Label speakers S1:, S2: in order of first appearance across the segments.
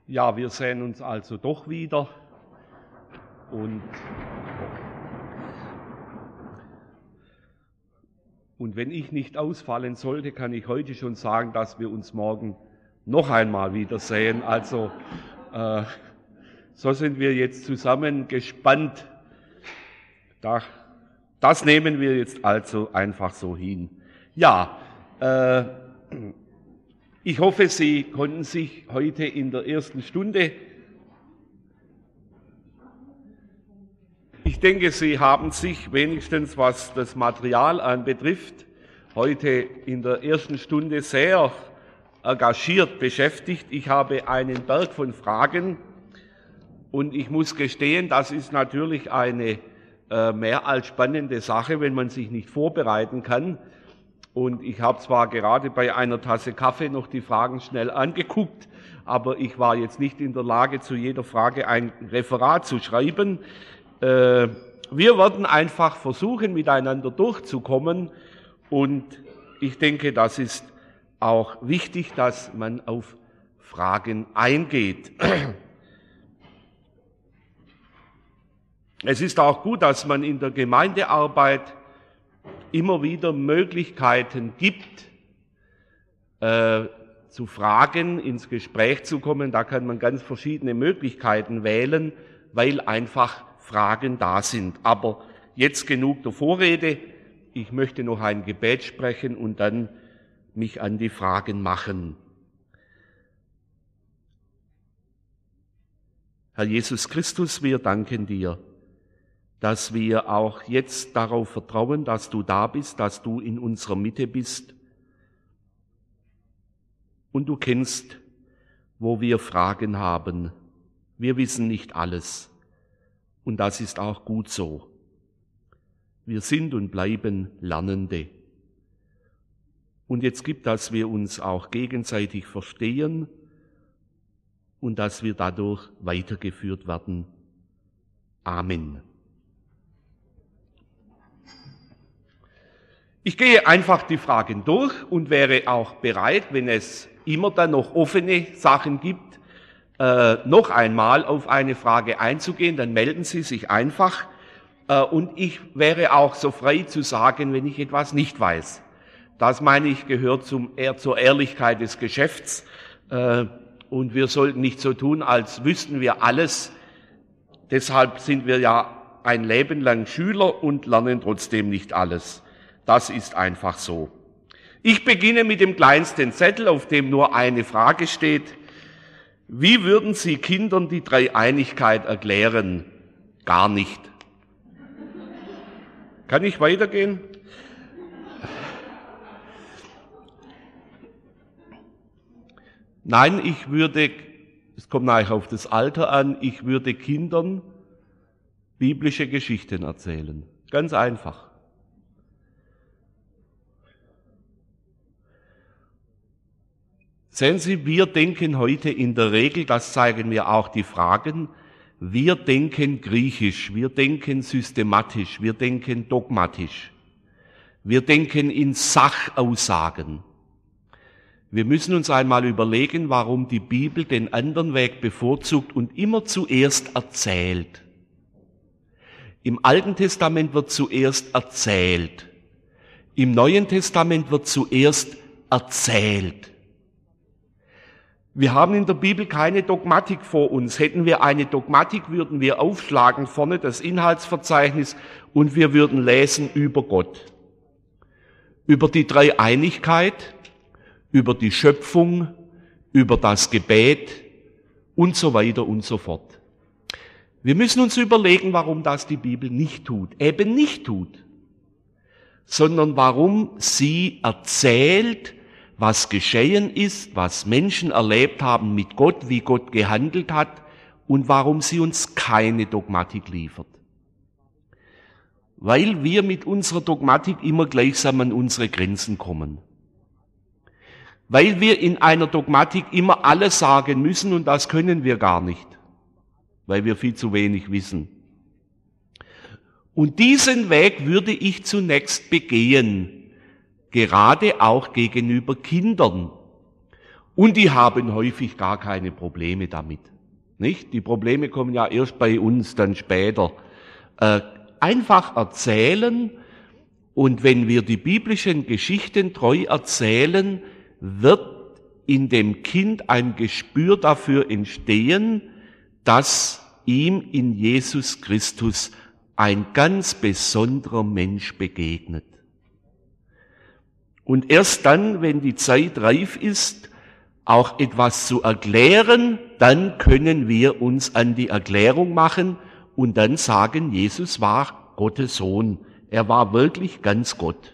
S1: Ja, wir sehen uns also doch wieder und wenn ich nicht ausfallen sollte, kann ich heute schon sagen, dass wir uns morgen noch einmal wiedersehen. Also so sind wir jetzt zusammen gespannt. Das nehmen wir jetzt also einfach so hin. Ja, ich hoffe, Sie konnten sich heute in der ersten Stunde, ich denke, Sie haben sich wenigstens, was das Material anbetrifft, heute in der ersten Stunde sehr engagiert beschäftigt. Ich habe einen Berg von Fragen und ich muss gestehen, das ist natürlich eine mehr als spannende Sache, wenn man sich nicht vorbereiten kann. Und ich habe zwar gerade bei einer Tasse Kaffee noch die Fragen schnell angeguckt, aber ich war jetzt nicht in der Lage, zu jeder Frage ein Referat zu schreiben. Wir werden einfach versuchen, miteinander durchzukommen. Und ich denke, das ist auch wichtig, dass man auf Fragen eingeht. Es ist auch gut, dass man in der Gemeindearbeit immer wieder Möglichkeiten gibt, zu fragen, ins Gespräch zu kommen. Da kann man ganz verschiedene Möglichkeiten wählen, weil einfach Fragen da sind. Aber jetzt genug der Vorrede. Ich möchte noch ein Gebet sprechen und dann mich an die Fragen machen. Herr Jesus Christus, wir danken dir, dass wir auch jetzt darauf vertrauen, dass du da bist, dass du in unserer Mitte bist. Und du kennst, wo wir Fragen haben. Wir wissen nicht alles. Und das ist auch gut so. Wir sind und bleiben Lernende. Und jetzt gibt, dass wir uns auch gegenseitig verstehen und dass wir dadurch weitergeführt werden. Amen. Ich gehe einfach die Fragen durch und wäre auch bereit, wenn es immer dann noch offene Sachen gibt, noch einmal auf eine Frage einzugehen, dann melden Sie sich einfach. Und ich wäre auch so frei zu sagen, wenn ich etwas nicht weiß. Das meine ich, gehört zur Ehrlichkeit des Geschäfts. Und wir sollten nicht so tun, als wüssten wir alles. Deshalb sind wir ja ein Leben lang Schüler und lernen trotzdem nicht alles. Das ist einfach so. Ich beginne mit dem kleinsten Zettel, auf dem nur eine Frage steht. Wie würden Sie Kindern die Dreieinigkeit erklären? Gar nicht. Kann ich weitergehen? Nein, es kommt nachher auf das Alter an, ich würde Kindern biblische Geschichten erzählen. Ganz einfach. Sehen Sie, wir denken heute in der Regel, das zeigen mir auch die Fragen, wir denken griechisch, wir denken systematisch, wir denken dogmatisch, wir denken in Sachaussagen. Wir müssen uns einmal überlegen, warum die Bibel den anderen Weg bevorzugt und immer zuerst erzählt. Im Alten Testament wird zuerst erzählt, im Neuen Testament wird zuerst erzählt. Wir haben in der Bibel keine Dogmatik vor uns. Hätten wir eine Dogmatik, würden wir aufschlagen vorne das Inhaltsverzeichnis und wir würden lesen über Gott. Über die Dreieinigkeit, über die Schöpfung, über das Gebet und so weiter und so fort. Wir müssen uns überlegen, warum das die Bibel nicht tut. Eben nicht tut, sondern warum sie erzählt, was geschehen ist, was Menschen erlebt haben mit Gott, wie Gott gehandelt hat und warum sie uns keine Dogmatik liefert. Weil wir mit unserer Dogmatik immer gleichsam an unsere Grenzen kommen. Weil wir in einer Dogmatik immer alles sagen müssen und das können wir gar nicht, weil wir viel zu wenig wissen. Und diesen Weg würde ich zunächst begehen, gerade auch gegenüber Kindern. Und die haben häufig gar keine Probleme damit. Nicht? Die Probleme kommen ja erst bei uns, dann später. Einfach erzählen, und wenn wir die biblischen Geschichten treu erzählen, wird in dem Kind ein Gespür dafür entstehen, dass ihm in Jesus Christus ein ganz besonderer Mensch begegnet. Und erst dann, wenn die Zeit reif ist, auch etwas zu erklären, dann können wir uns an die Erklärung machen und dann sagen, Jesus war Gottes Sohn. Er war wirklich ganz Gott.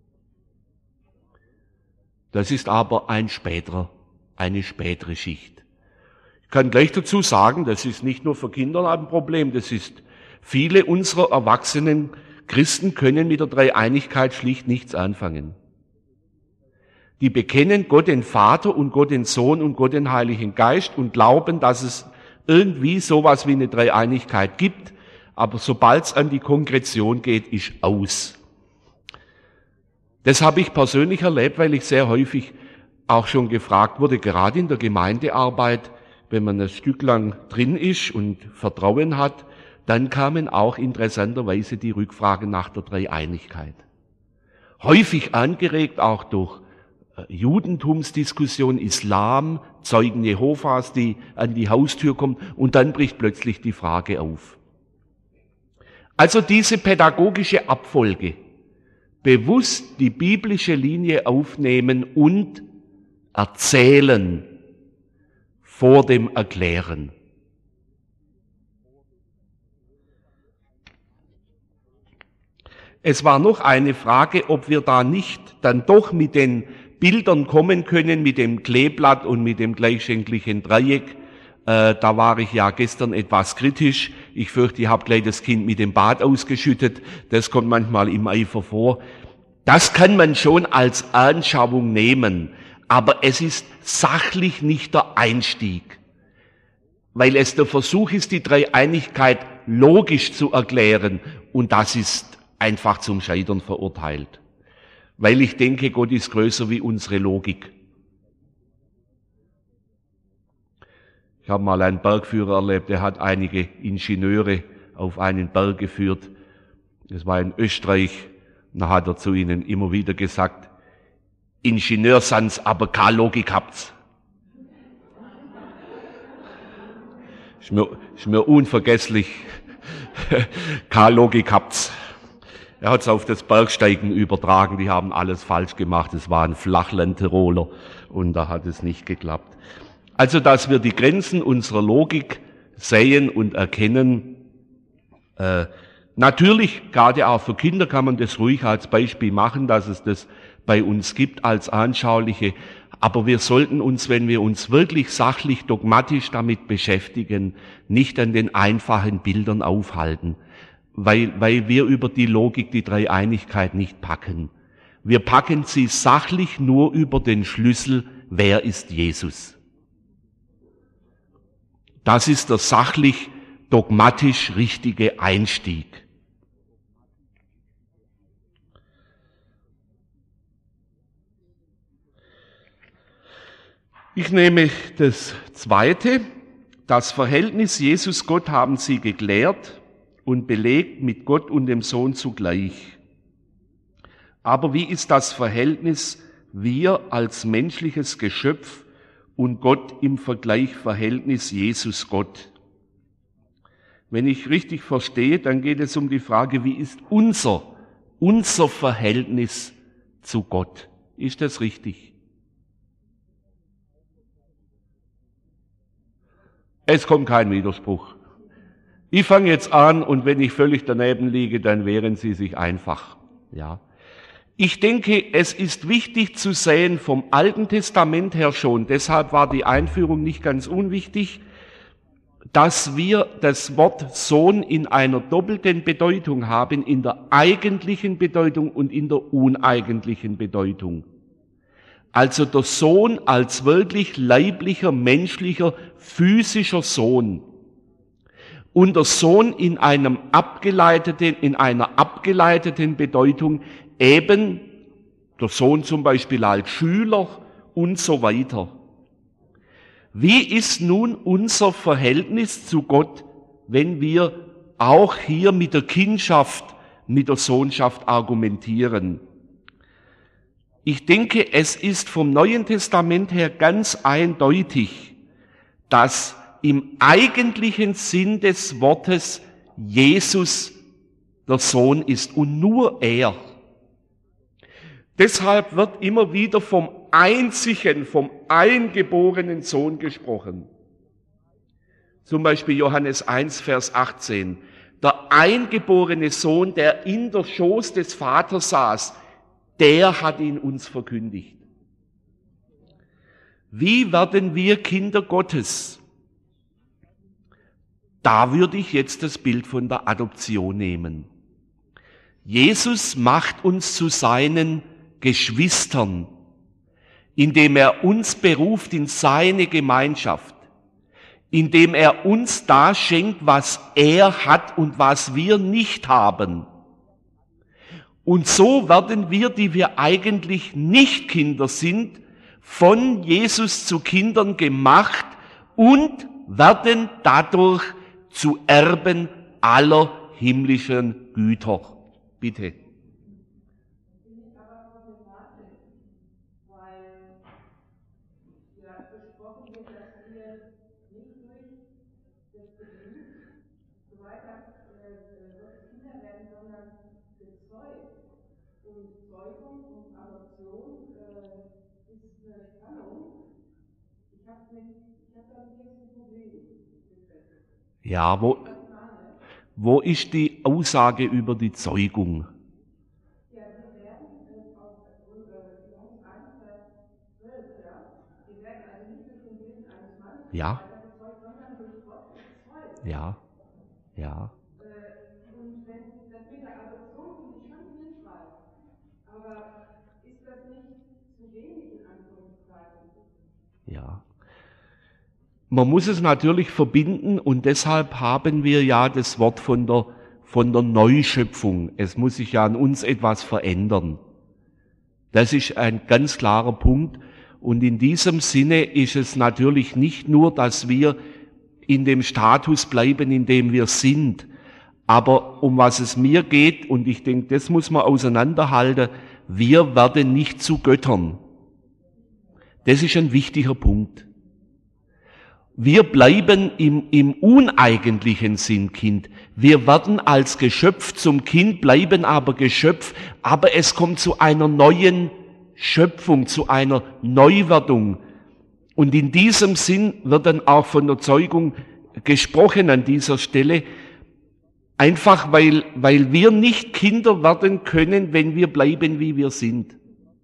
S1: Das ist aber eine spätere Schicht. Ich kann gleich dazu sagen, das ist nicht nur für Kinder ein Problem, das ist, viele unserer erwachsenen Christen können mit der Dreieinigkeit schlicht nichts anfangen. Die bekennen Gott den Vater und Gott den Sohn und Gott den Heiligen Geist und glauben, dass es irgendwie sowas wie eine Dreieinigkeit gibt, aber sobald es an die Konkretion geht, ist aus. Das habe ich persönlich erlebt, weil ich sehr häufig auch schon gefragt wurde, gerade in der Gemeindearbeit, wenn man ein Stück lang drin ist und Vertrauen hat, dann kamen auch interessanterweise die Rückfragen nach der Dreieinigkeit. Häufig angeregt auch durch Judentumsdiskussion, Islam, Zeugen Jehovas, die an die Haustür kommen, und dann bricht plötzlich die Frage auf. Also diese pädagogische Abfolge, bewusst die biblische Linie aufnehmen und erzählen vor dem Erklären. Es war noch eine Frage, ob wir da nicht dann doch mit den Bildern kommen können, mit dem Kleeblatt und mit dem gleichschenklichen Dreieck. Da war ich ja gestern etwas kritisch. Ich fürchte, ich habe gleich das Kind mit dem Bad ausgeschüttet. Das kommt manchmal im Eifer vor. Das kann man schon als Anschauung nehmen, aber es ist sachlich nicht der Einstieg, weil es der Versuch ist, die Dreieinigkeit logisch zu erklären, und das ist einfach zum Scheitern verurteilt. Weil ich denke, Gott ist größer wie unsere Logik. Ich habe mal einen Bergführer erlebt, der hat einige Ingenieure auf einen Berg geführt. Das war in Österreich. Und da hat er zu ihnen immer wieder gesagt, Ingenieur sind's, aber keine Logik habt's. Ist mir unvergesslich. Keine Logik habt's. Er hat es auf das Bergsteigen übertragen, die haben alles falsch gemacht, es war ein Flachland-Tiroler und da hat es nicht geklappt. Also, dass wir die Grenzen unserer Logik sehen und erkennen, natürlich, gerade auch für Kinder kann man das ruhig als Beispiel machen, dass es das bei uns gibt als anschauliche, aber wir sollten uns, wenn wir uns wirklich sachlich, dogmatisch damit beschäftigen, nicht an den einfachen Bildern aufhalten. Weil wir über die Logik die Dreieinigkeit nicht packen. Wir packen sie sachlich nur über den Schlüssel, wer ist Jesus? Das ist der sachlich, dogmatisch richtige Einstieg. Ich nehme das Zweite. Das Verhältnis Jesus-Gott haben sie geklärt und belegt mit Gott und dem Sohn zugleich. Aber wie ist das Verhältnis wir als menschliches Geschöpf und Gott im Vergleich Verhältnis Jesus-Gott? Wenn ich richtig verstehe, dann geht es um die Frage, wie ist unser Verhältnis zu Gott? Ist das richtig? Es kommt kein Widerspruch. Ich fange jetzt an, und wenn ich völlig daneben liege, dann wehren Sie sich einfach. Ja. Ich denke, es ist wichtig zu sehen vom Alten Testament her schon, deshalb war die Einführung nicht ganz unwichtig, dass wir das Wort Sohn in einer doppelten Bedeutung haben, in der eigentlichen Bedeutung und in der uneigentlichen Bedeutung. Also der Sohn als wirklich leiblicher, menschlicher, physischer Sohn. Und der Sohn in einer abgeleiteten Bedeutung, eben der Sohn zum Beispiel als Schüler und so weiter. Wie ist nun unser Verhältnis zu Gott, wenn wir auch hier mit der Kindschaft, mit der Sohnschaft argumentieren? Ich denke, es ist vom Neuen Testament her ganz eindeutig, dass im eigentlichen Sinn des Wortes Jesus der Sohn ist und nur er. Deshalb wird immer wieder vom einzigen, vom eingeborenen Sohn gesprochen. Zum Beispiel Johannes 1, Vers 18. Der eingeborene Sohn, der in der Schoß des Vaters saß, der hat ihn uns verkündigt. Wie werden wir Kinder Gottes? Da würde ich jetzt das Bild von der Adoption nehmen. Jesus macht uns zu seinen Geschwistern, indem er uns beruft in seine Gemeinschaft, indem er uns das schenkt, was er hat und was wir nicht haben. Und so werden wir, die wir eigentlich nicht Kinder sind, von Jesus zu Kindern gemacht und werden dadurch zu Erben aller himmlischen Güter. Bitte. Ja, wo ist die Aussage über die Zeugung? Ja, ja, ja. Ja. Man muss es natürlich verbinden und deshalb haben wir ja das Wort von der Neuschöpfung. Es muss sich ja an uns etwas verändern. Das ist ein ganz klarer Punkt. Und in diesem Sinne ist es natürlich nicht nur, dass wir in dem Status bleiben, in dem wir sind. Aber um was es mir geht, und ich denke, das muss man auseinanderhalten, wir werden nicht zu Göttern. Das ist ein wichtiger Punkt. Wir bleiben im uneigentlichen Sinn Kind. Wir werden als Geschöpf zum Kind, bleiben aber Geschöpf, aber es kommt zu einer neuen Schöpfung, zu einer Neuwerdung. Und in diesem Sinn wird dann auch von der Zeugung gesprochen an dieser Stelle, einfach weil wir nicht Kinder werden können, wenn wir bleiben, wie wir sind.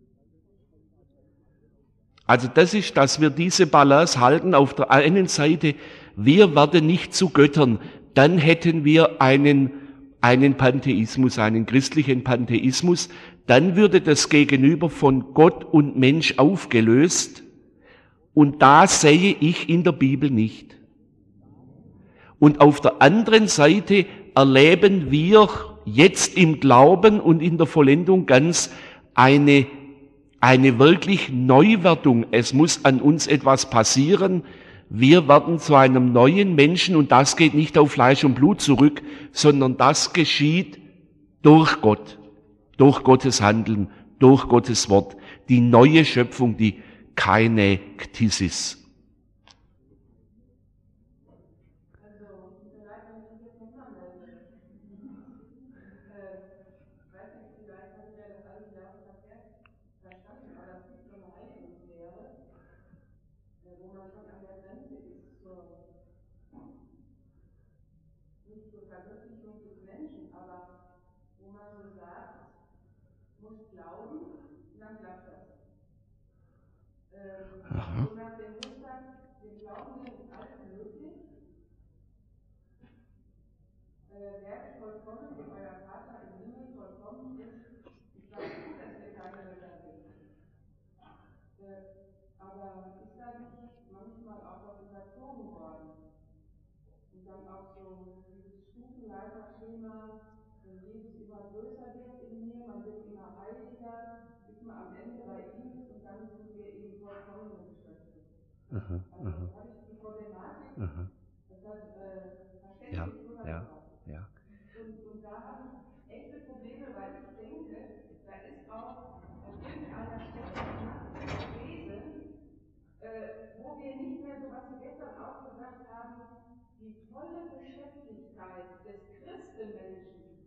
S1: Also das ist, dass wir diese Balance halten. Auf der einen Seite, wir werden nicht zu Göttern. Dann hätten wir einen Pantheismus, einen christlichen Pantheismus. Dann würde das Gegenüber von Gott und Mensch aufgelöst. Und da sehe ich in der Bibel nicht. Und auf der anderen Seite erleben wir jetzt im Glauben und in der Vollendung ganz eine wirklich Neuwerdung. Es muss an uns etwas passieren. Wir werden zu einem neuen Menschen und das geht nicht auf Fleisch und Blut zurück, sondern das geschieht durch Gott, durch Gottes Handeln, durch Gottes Wort. Die neue Schöpfung, die Kainektisis. Aha. aha,
S2: Also
S1: aha,
S2: habe ich die Problematik,
S1: aha.
S2: dass das
S1: Ja,
S2: verständlich
S1: ja,
S2: rübergebracht.
S1: ja,
S2: Und da habe ich echte Probleme, weil ich denke, da ist auch an irgendeiner Stelle die Masse gewesen, wo wir nicht mehr, so was Sie gestern auch gesagt haben, die volle Geschäftigkeit des Christenmenschen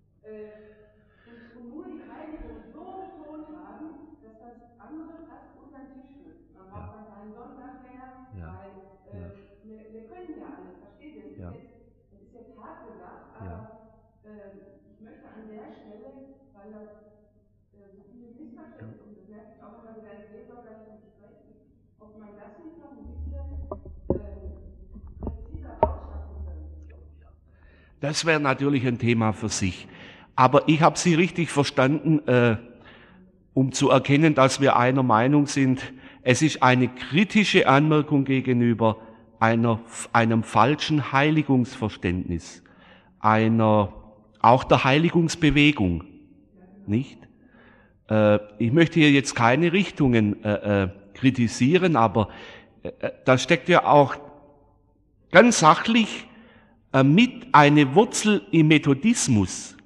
S2: und nur die Heiligung so betont haben, dass das andere fast unter den Tisch fällt. Man braucht dann keinen Sonntag mehr,
S1: ja,
S2: weil
S1: ja,
S2: wir können ja alles, versteht ihr?
S1: ja,
S2: Es ist jetzt hart gesagt,
S1: ja.
S2: aber ich möchte an der Stelle, weil das so viele Missverständnisse sind, das merke ich auch immer wieder in seelsorgerlichen Gesprächen, ob man das nicht noch ein bisschen präziser rausschaffen könnte.
S1: Das wäre natürlich ein Thema für sich. Aber ich habe Sie richtig verstanden, um zu erkennen, dass wir einer Meinung sind. Es ist eine kritische Anmerkung gegenüber einem falschen Heiligungsverständnis, auch der Heiligungsbewegung, nicht? Ich möchte hier jetzt keine Richtungen kritisieren, aber da steckt ja auch ganz sachlich mit eine Wurzel im Methodismus,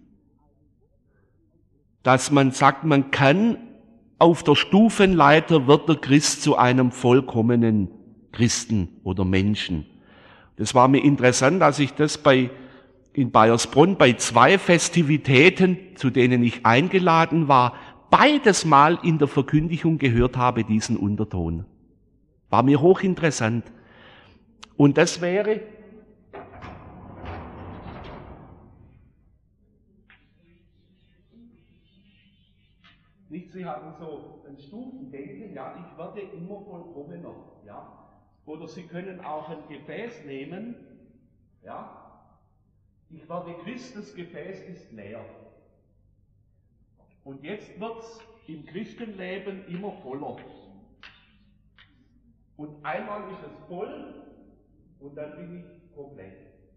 S1: dass man sagt, man kann auf der Stufenleiter wird der Christ zu einem vollkommenen Christen oder Menschen. Das war mir interessant, dass ich das in Baiersbronn bei 2 Festivitäten, zu denen ich eingeladen war, beides Mal in der Verkündigung gehört habe, diesen Unterton. War mir hochinteressant. Und das wäre nicht, Sie haben so ein Stufendenken, ja, ich werde immer vollkommener, ja. Oder Sie können auch ein Gefäß nehmen, ja. Ich werde Christ, das Gefäß ist leer. Und jetzt wird's im Christenleben immer voller. Und einmal ist es voll und dann bin ich komplett.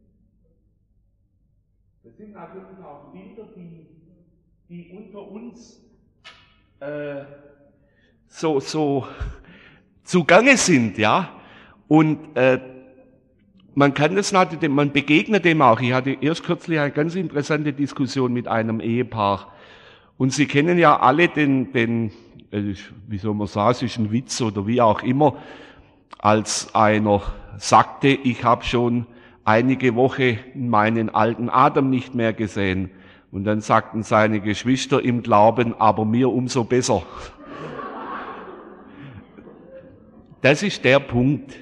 S1: Das sind natürlich auch Bilder, die unter uns so zugange sind, ja. Und man kann das natürlich, man begegnet dem auch. Ich hatte erst kürzlich eine ganz interessante Diskussion mit einem Ehepaar. Und Sie kennen ja alle wie soll man sagen, es ist ein Witz oder wie auch immer, als einer sagte, ich habe schon einige Wochen meinen alten Adam nicht mehr gesehen. Und dann sagten seine Geschwister im Glauben, aber mir umso besser. Das ist der Punkt.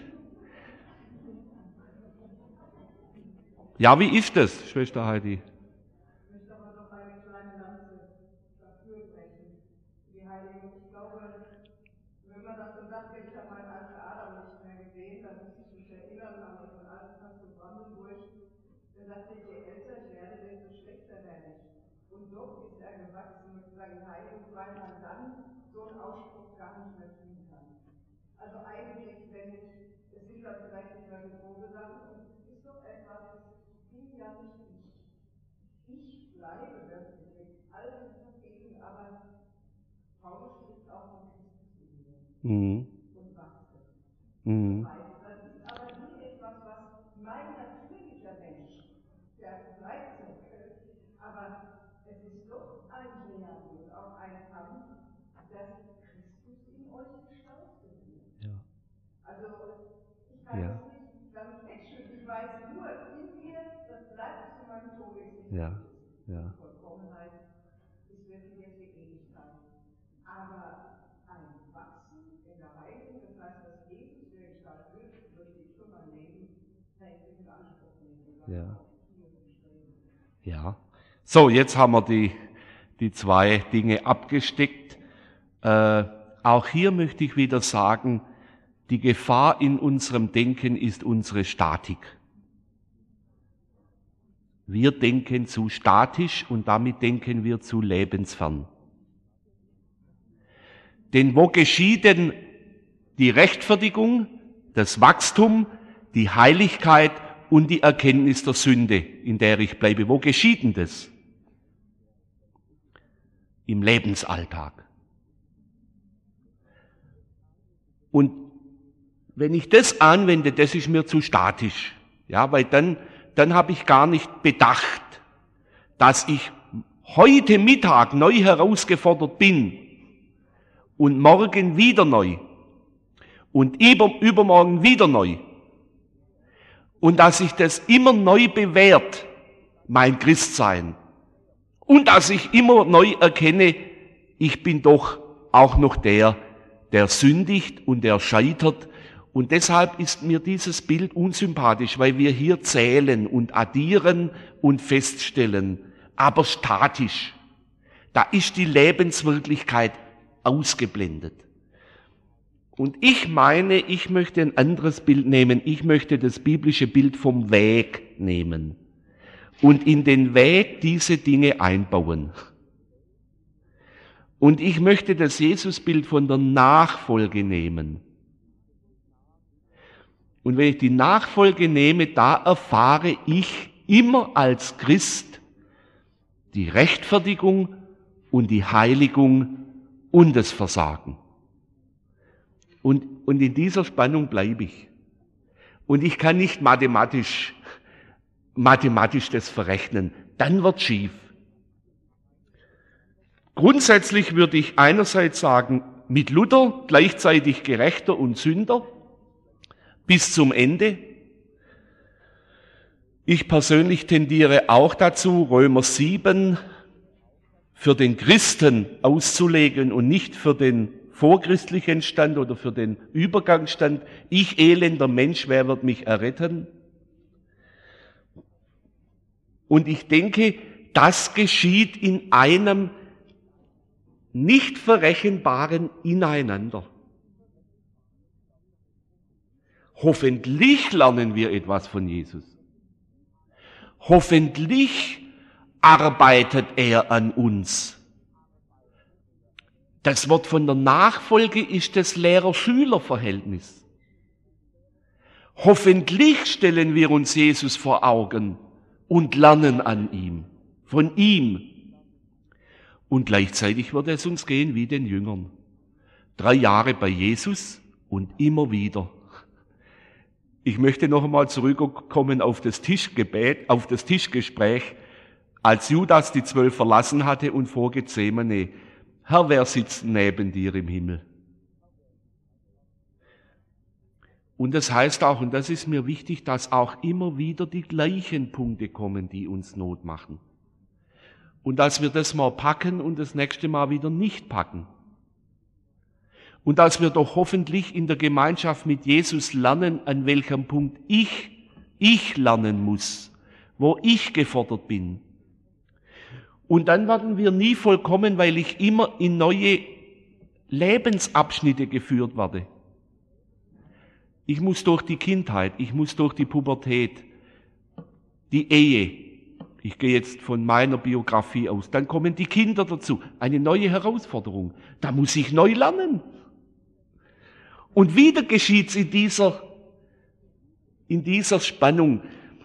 S1: Ja, wie ist das, Schwester Heidi?
S2: Ich möchte aber noch eine kleine Lanze dafür brechen. Die Heiligung, ich glaube, wenn man das so sagt, ich habe meinen alten Adam nicht mehr gesehen, dann muss ich mich erinnern an unseren alten Pastor Brandenburg. Der sagte, je älter ich werde, desto schlechter werde ich. Und doch ist er gewachsen mit seinen Heiligen, weil man dann so einen Ausspruch gar nicht mehr tun kann. Also eigentlich, wenn ich, es sind dann vielleicht nicht mehr so große Sachen, und es ist doch etwas, es ging ja nicht ich bleibe wirklich mit all diesen Vergehen, aber Paulus spricht auch von Christus in mir und wachse. Das ist aber nie etwas, was mein natürlicher Mensch, der bleibt so, aber es ist doch ein Werden und auch ein Kampf, dass Christus in euch gestaltet wird.
S1: Ja.
S2: Also ich kann es nicht damit wegschütten, ich weiß nur, in mir, das bleibt bis zu meinem Tode, ist nicht
S1: Ja. Ja.
S2: die Vollkommenheit ist wirklich jetzt die Ewigkeit. Aber ein Wachsen in der Heiligung, das heißt, dass Jesus der Gestalt wird, würde ich für mein Leben eigentlich in Anspruch nehmen.
S1: Ja. Ja. So, jetzt haben wir die 2 Dinge abgesteckt. Auch hier möchte ich wieder sagen, die Gefahr in unserem Denken ist unsere Statik. Wir denken zu statisch und damit denken wir zu lebensfern. Denn wo geschieht denn die Rechtfertigung, das Wachstum, die Heiligkeit und die Erkenntnis der Sünde, in der ich bleibe? Wo geschieht denn das? Im Lebensalltag. Und wenn ich das anwende, das ist mir zu statisch. Ja, weil dann habe ich gar nicht bedacht, dass ich heute Mittag neu herausgefordert bin und morgen wieder neu und übermorgen wieder neu. Und dass sich das immer neu bewährt, mein Christsein. Und dass ich immer neu erkenne, ich bin doch auch noch der sündigt und der scheitert. Und deshalb ist mir dieses Bild unsympathisch, weil wir hier zählen und addieren und feststellen, aber statisch. Da ist die Lebenswirklichkeit ausgeblendet. Und ich meine, ich möchte ein anderes Bild nehmen. Ich möchte das biblische Bild vom Weg nehmen und in den Weg diese Dinge einbauen. Und ich möchte das Jesusbild von der Nachfolge nehmen. Und wenn ich die Nachfolge nehme, da erfahre ich immer als Christ die Rechtfertigung und die Heiligung und das Versagen. Und in dieser Spannung bleibe ich. Und ich kann nicht mathematisch das verrechnen. Dann wird schief. Grundsätzlich würde ich einerseits sagen, mit Luther gleichzeitig Gerechter und Sünder bis zum Ende. Ich persönlich tendiere auch dazu, Römer 7 für den Christen auszulegen und nicht für den vorchristlichen Stand oder für den Übergangsstand. Ich, elender Mensch, wer wird mich erretten? Und ich denke, das geschieht in einem nicht verrechenbaren Ineinander. Hoffentlich lernen wir etwas von Jesus. Hoffentlich arbeitet er an uns. Das Wort von der Nachfolge ist das Lehrer-Schüler-Verhältnis. Hoffentlich stellen wir uns Jesus vor Augen und lernen an ihm, von ihm. Und gleichzeitig wird es uns gehen wie den Jüngern. 3 Jahre bei Jesus und immer wieder. Ich möchte noch einmal zurückkommen auf das Tischgebet, auf das Tischgespräch, als Judas die 12 verlassen hatte und vor Gethsemane: Herr, wer sitzt neben dir im Himmel? Und das heißt auch, und das ist mir wichtig, dass auch immer wieder die gleichen Punkte kommen, die uns Not machen. Und dass wir das mal packen und das nächste Mal wieder nicht packen. Und dass wir doch hoffentlich in der Gemeinschaft mit Jesus lernen, an welchem Punkt ich lernen muss, wo ich gefordert bin. Und dann werden wir nie vollkommen, weil ich immer in neue Lebensabschnitte geführt werde. Ich muss durch die Kindheit, ich muss durch die Pubertät, die Ehe. Ich gehe jetzt von meiner Biografie aus. Dann kommen die Kinder dazu. Eine neue Herausforderung. Da muss ich neu lernen. Und wieder geschieht's in dieser Spannung.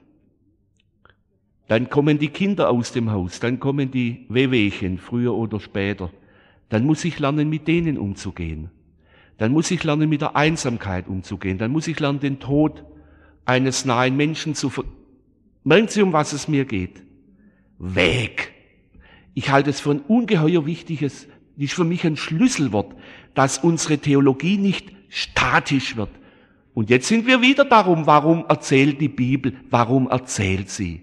S1: Dann kommen die Kinder aus dem Haus, dann kommen die Wehwehchen, früher oder später. Dann muss ich lernen, mit denen umzugehen. Dann muss ich lernen, mit der Einsamkeit umzugehen. Dann muss ich lernen, den Tod eines nahen Menschen Merken Sie, um was es mir geht? Weg. Ich halte es für ein ungeheuer wichtiges, das ist für mich ein Schlüsselwort, dass unsere Theologie nicht statisch wird. Und jetzt sind wir wieder darum, warum erzählt die Bibel, warum erzählt sie?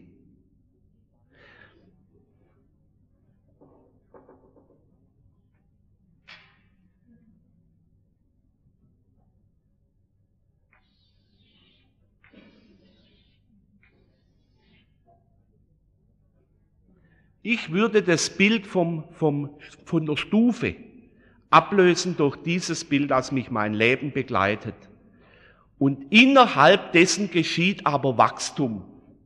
S1: Ich würde das Bild von der Stufe ablösen durch dieses Bild, das mich mein Leben begleitet. Und innerhalb dessen geschieht aber Wachstum.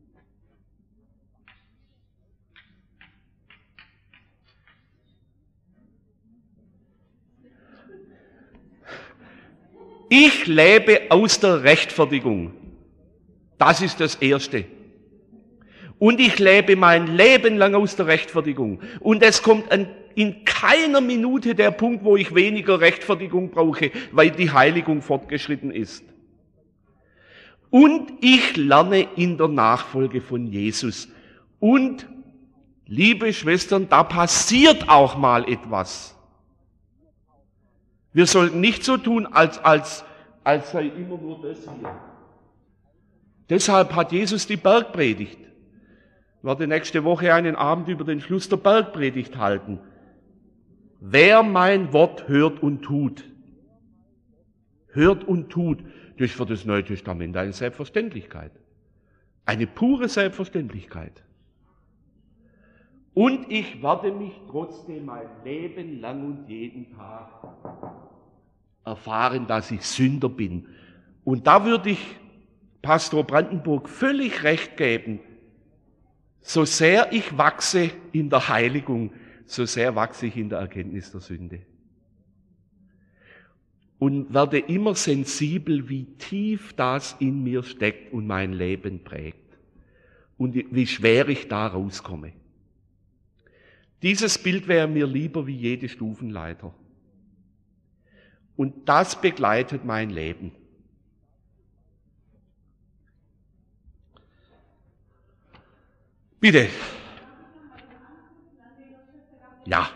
S1: Ich lebe aus der Rechtfertigung. Das ist das Erste. Und ich lebe mein Leben lang aus der Rechtfertigung. Und es kommt in keiner Minute der Punkt, wo ich weniger Rechtfertigung brauche, weil die Heiligung fortgeschritten ist. Und ich lerne in der Nachfolge von Jesus. Und, liebe Schwestern, da passiert auch mal etwas. Wir sollten nicht so tun, als sei immer nur das hier. Deshalb hat Jesus die Bergpredigt. Ich werde nächste Woche einen Abend über den Schluss der Bergpredigt halten. Wer mein Wort hört und tut, das ist für das Neue Testament eine Selbstverständlichkeit. Eine pure Selbstverständlichkeit. Und ich werde mich trotzdem mein Leben lang und jeden Tag erfahren, dass ich Sünder bin. Und da würde ich Pastor Brandenburg völlig recht geben. So sehr ich wachse in der Heiligung, so sehr wachse ich in der Erkenntnis der Sünde. Und werde immer sensibel, wie tief das in mir steckt und mein Leben prägt. Und wie schwer ich da rauskomme. Dieses Bild wäre mir lieber wie jede Stufenleiter. Und das begleitet mein Leben. Bitte. Ja.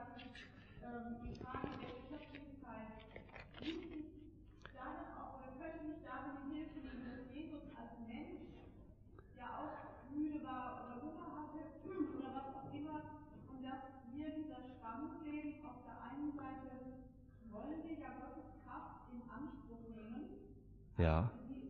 S1: Ja.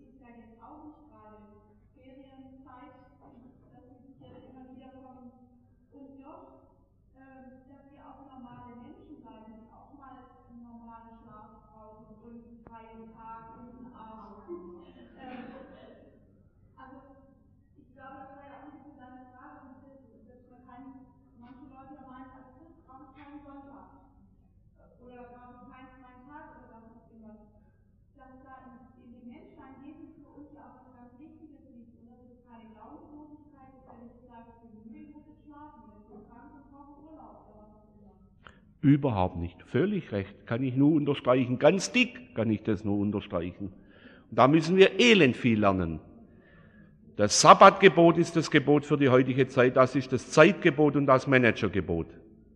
S1: Überhaupt nicht. Völlig recht. Kann ich nur unterstreichen. Ganz dick kann ich das nur unterstreichen. Und da müssen wir elend viel lernen. Das Sabbatgebot ist das Gebot für die heutige Zeit. Das ist das Zeitgebot und das Managergebot.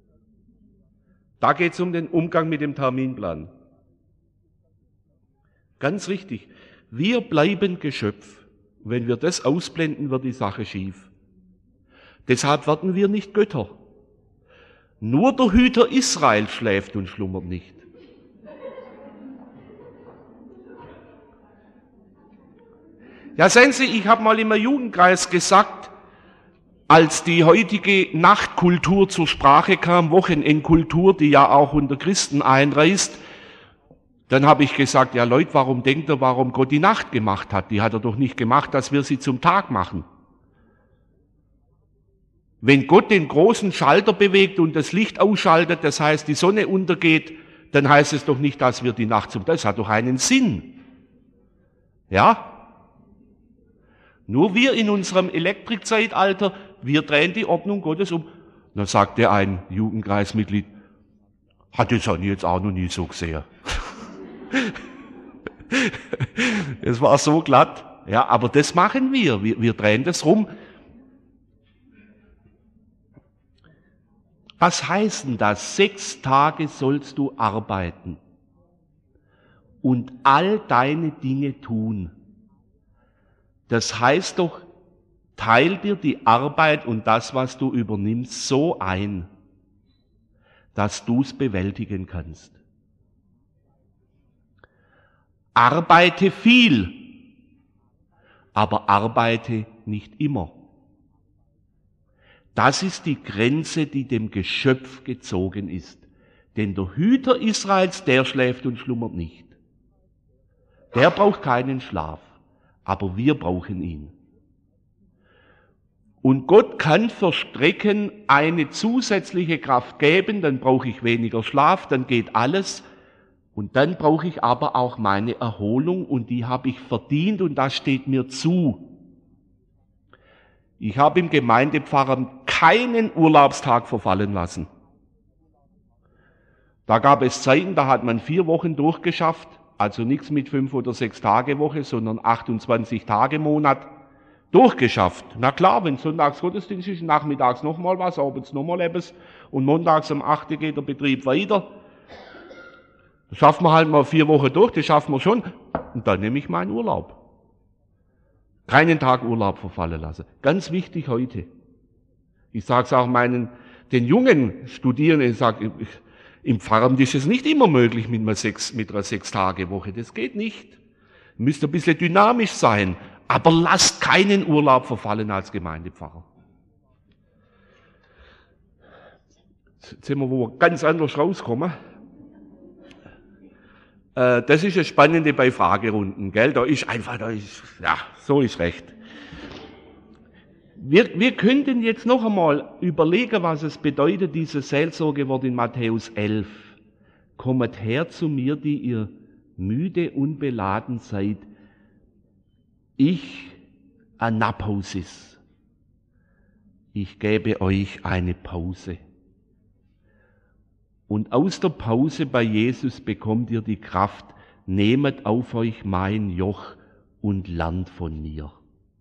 S1: Da geht es um den Umgang mit dem Terminplan. Ganz richtig. Wir bleiben Geschöpf. Wenn wir das ausblenden, wird die Sache schief. Deshalb werden wir nicht Götter. Nur der Hüter Israel schläft und schlummert nicht. Ja, sehen Sie, ich habe mal im Jugendkreis gesagt, als die heutige Nachtkultur zur Sprache kam, Wochenendkultur, die ja auch unter Christen einreißt, dann habe ich gesagt, ja Leute, warum denkt ihr, warum Gott die Nacht gemacht hat? Die hat er doch nicht gemacht, dass wir sie zum Tag machen. Wenn Gott den großen Schalter bewegt und das Licht ausschaltet, das heißt, die Sonne untergeht, dann heißt es doch nicht, dass wir die Nacht zum Tag, das hat doch einen Sinn. Ja? Nur wir in unserem Elektrikzeitalter, wir drehen die Ordnung Gottes um. Dann sagte ein Jugendkreismitglied, hat das jetzt auch noch nie so gesehen. Es war so glatt. Ja, aber das machen wir. Wir drehen das rum. Was heißt denn das? 6 Tage sollst du arbeiten und all deine Dinge tun. Das heißt doch, teil dir die Arbeit und das, was du übernimmst, so ein, dass du es bewältigen kannst. Arbeite viel, aber arbeite nicht immer. Das ist die Grenze, die dem Geschöpf gezogen ist. Denn der Hüter Israels, der schläft und schlummert nicht. Der braucht keinen Schlaf, aber wir brauchen ihn. Und Gott kann für Strecken eine zusätzliche Kraft geben, dann brauche ich weniger Schlaf, dann geht alles. Und dann brauche ich aber auch meine Erholung und die habe ich verdient und das steht mir zu. Ich habe im Gemeindepfarramt keinen Urlaubstag verfallen lassen. Da gab es Zeiten, da hat man 4 Wochen durchgeschafft, also nichts mit 5 oder 6 Tage Woche, sondern 28 Tage Monat, durchgeschafft. Na klar, wenn sonntags Gottesdienst ist, nachmittags nochmal was, abends nochmal etwas und montags um 8 geht der Betrieb weiter. Das schaffen wir halt mal 4 Wochen durch, das schaffen wir schon. Und dann nehme ich meinen Urlaub. Keinen Tag Urlaub verfallen lassen. Ganz wichtig heute. Ich sage es auch den jungen Studierenden, ich sage, im Pfarramt ist es nicht immer möglich mit einer 6-Tage-Woche. Das geht nicht. Ihr müsst ein bisschen dynamisch sein. Aber lasst keinen Urlaub verfallen als Gemeindepfarrer. Jetzt sind wir wo ganz anders rauskommen. Das ist das Spannende bei Fragerunden, gell? So ist recht. Wir könnten jetzt noch einmal überlegen, was es bedeutet, dieses Seelsorgewort in Matthäus 11. Kommet her zu mir, die ihr müde und beladen seid. Ich, Anapausis, ich gebe euch eine Pause. Und aus der Pause bei Jesus bekommt ihr die Kraft, nehmet auf euch mein Joch und lernt von mir.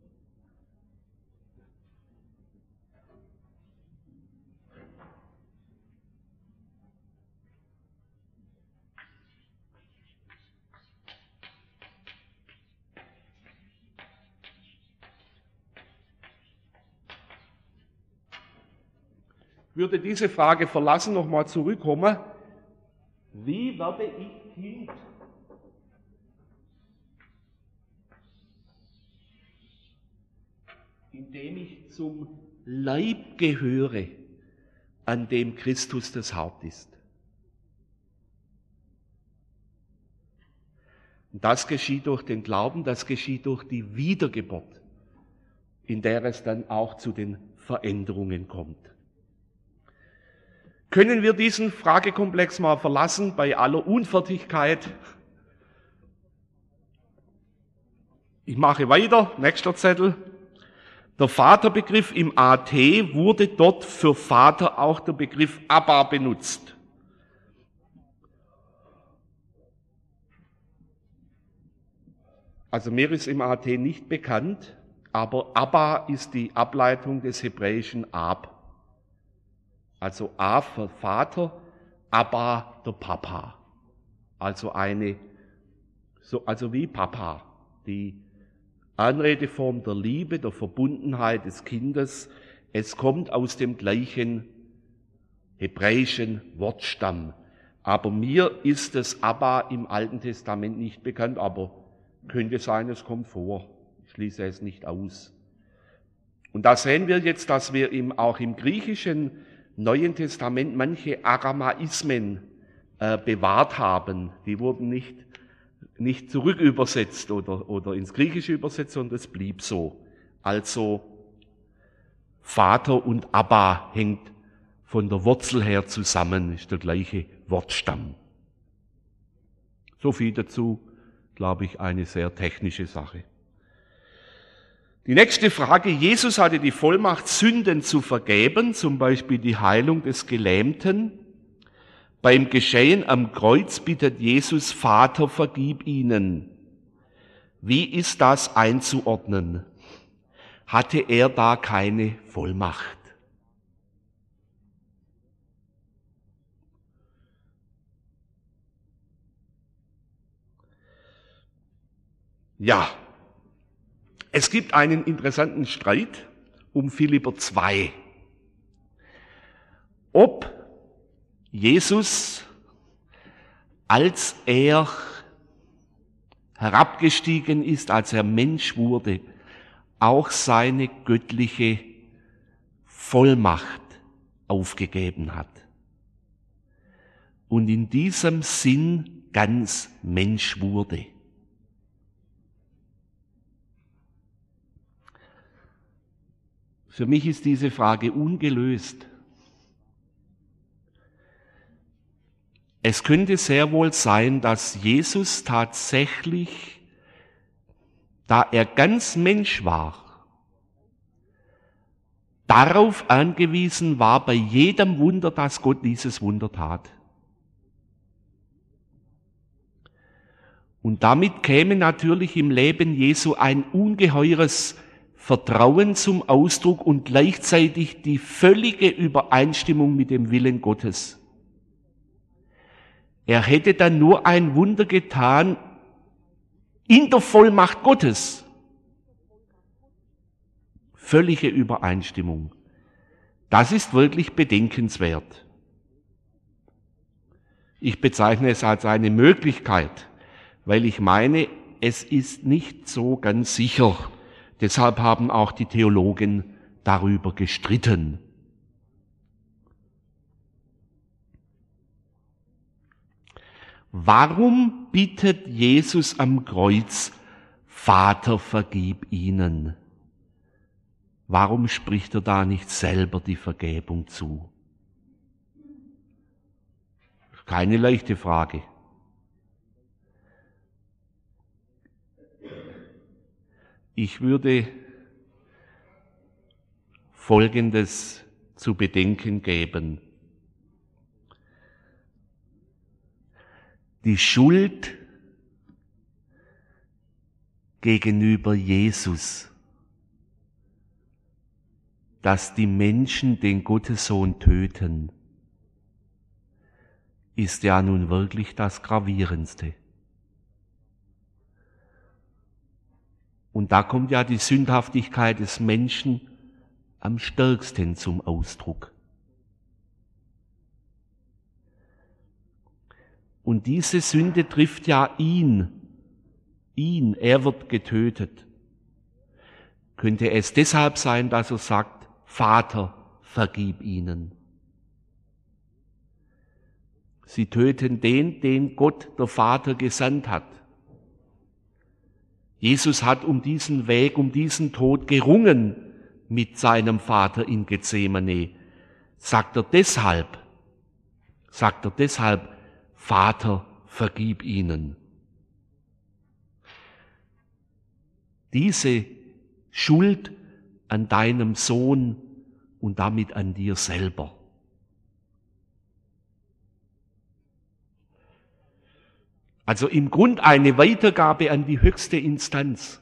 S1: Würde diese Frage verlassen, nochmal zurückkommen. Wie werde ich Kind? Indem ich zum Leib gehöre, an dem Christus das Haupt ist. Und das geschieht durch den Glauben, das geschieht durch die Wiedergeburt, in der es dann auch zu den Veränderungen kommt. Können wir diesen Fragekomplex mal verlassen bei aller Unfertigkeit? Ich mache weiter, nächster Zettel. Der Vaterbegriff im AT wurde dort für Vater auch der Begriff Abba benutzt. Also mir ist im AT nicht bekannt, aber Abba ist die Ableitung des hebräischen Ab. Also A für Vater, Abba der Papa. Also wie Papa. Die Anredeform der Liebe, der Verbundenheit des Kindes. Es kommt aus dem gleichen hebräischen Wortstamm. Aber mir ist das Abba im Alten Testament nicht bekannt, aber könnte sein, es kommt vor. Ich schließe es nicht aus. Und da sehen wir jetzt, dass wir auch im griechischen Neuen Testament manche Aramaismen bewahrt haben. Die wurden nicht zurückübersetzt oder ins Griechische übersetzt, sondern es blieb so. Also Vater und Abba hängt von der Wurzel her zusammen, ist der gleiche Wortstamm. So viel dazu, glaube ich, eine sehr technische Sache. Die nächste Frage, Jesus hatte die Vollmacht, Sünden zu vergeben, zum Beispiel die Heilung des Gelähmten. Beim Geschehen am Kreuz bittet Jesus, Vater, vergib ihnen. Wie ist das einzuordnen? Hatte er da keine Vollmacht? Ja. Es gibt einen interessanten Streit um Philipper 2. Ob Jesus, als er herabgestiegen ist, als er Mensch wurde, auch seine göttliche Vollmacht aufgegeben hat. Und in diesem Sinn ganz Mensch wurde. Für mich ist diese Frage ungelöst. Es könnte sehr wohl sein, dass Jesus tatsächlich, da er ganz Mensch war, darauf angewiesen war, bei jedem Wunder, dass Gott dieses Wunder tat. Und damit käme natürlich im Leben Jesu ein ungeheures Vertrauen zum Ausdruck und gleichzeitig die völlige Übereinstimmung mit dem Willen Gottes. Er hätte dann nur ein Wunder getan in der Vollmacht Gottes. Völlige Übereinstimmung. Das ist wirklich bedenkenswert. Ich bezeichne es als eine Möglichkeit, weil ich meine, es ist nicht so ganz sicher. Deshalb haben auch die Theologen darüber gestritten. Warum bittet Jesus am Kreuz, Vater, vergib ihnen? Warum spricht er da nicht selber die Vergebung zu? Keine leichte Frage. Ich würde Folgendes zu bedenken geben. Die Schuld gegenüber Jesus, dass die Menschen den Gottessohn töten, ist ja nun wirklich das Gravierendste. Und da kommt ja die Sündhaftigkeit des Menschen am stärksten zum Ausdruck. Und diese Sünde trifft ja ihn, er wird getötet. Könnte es deshalb sein, dass er sagt, Vater, vergib ihnen. Sie töten den Gott, der Vater, gesandt hat. Jesus hat um diesen Weg, um diesen Tod gerungen mit seinem Vater in Gethsemane. Sagt er deshalb, Vater, vergib ihnen. Diese Schuld an deinem Sohn und damit an dir selber. Also im Grund eine Weitergabe an die höchste Instanz.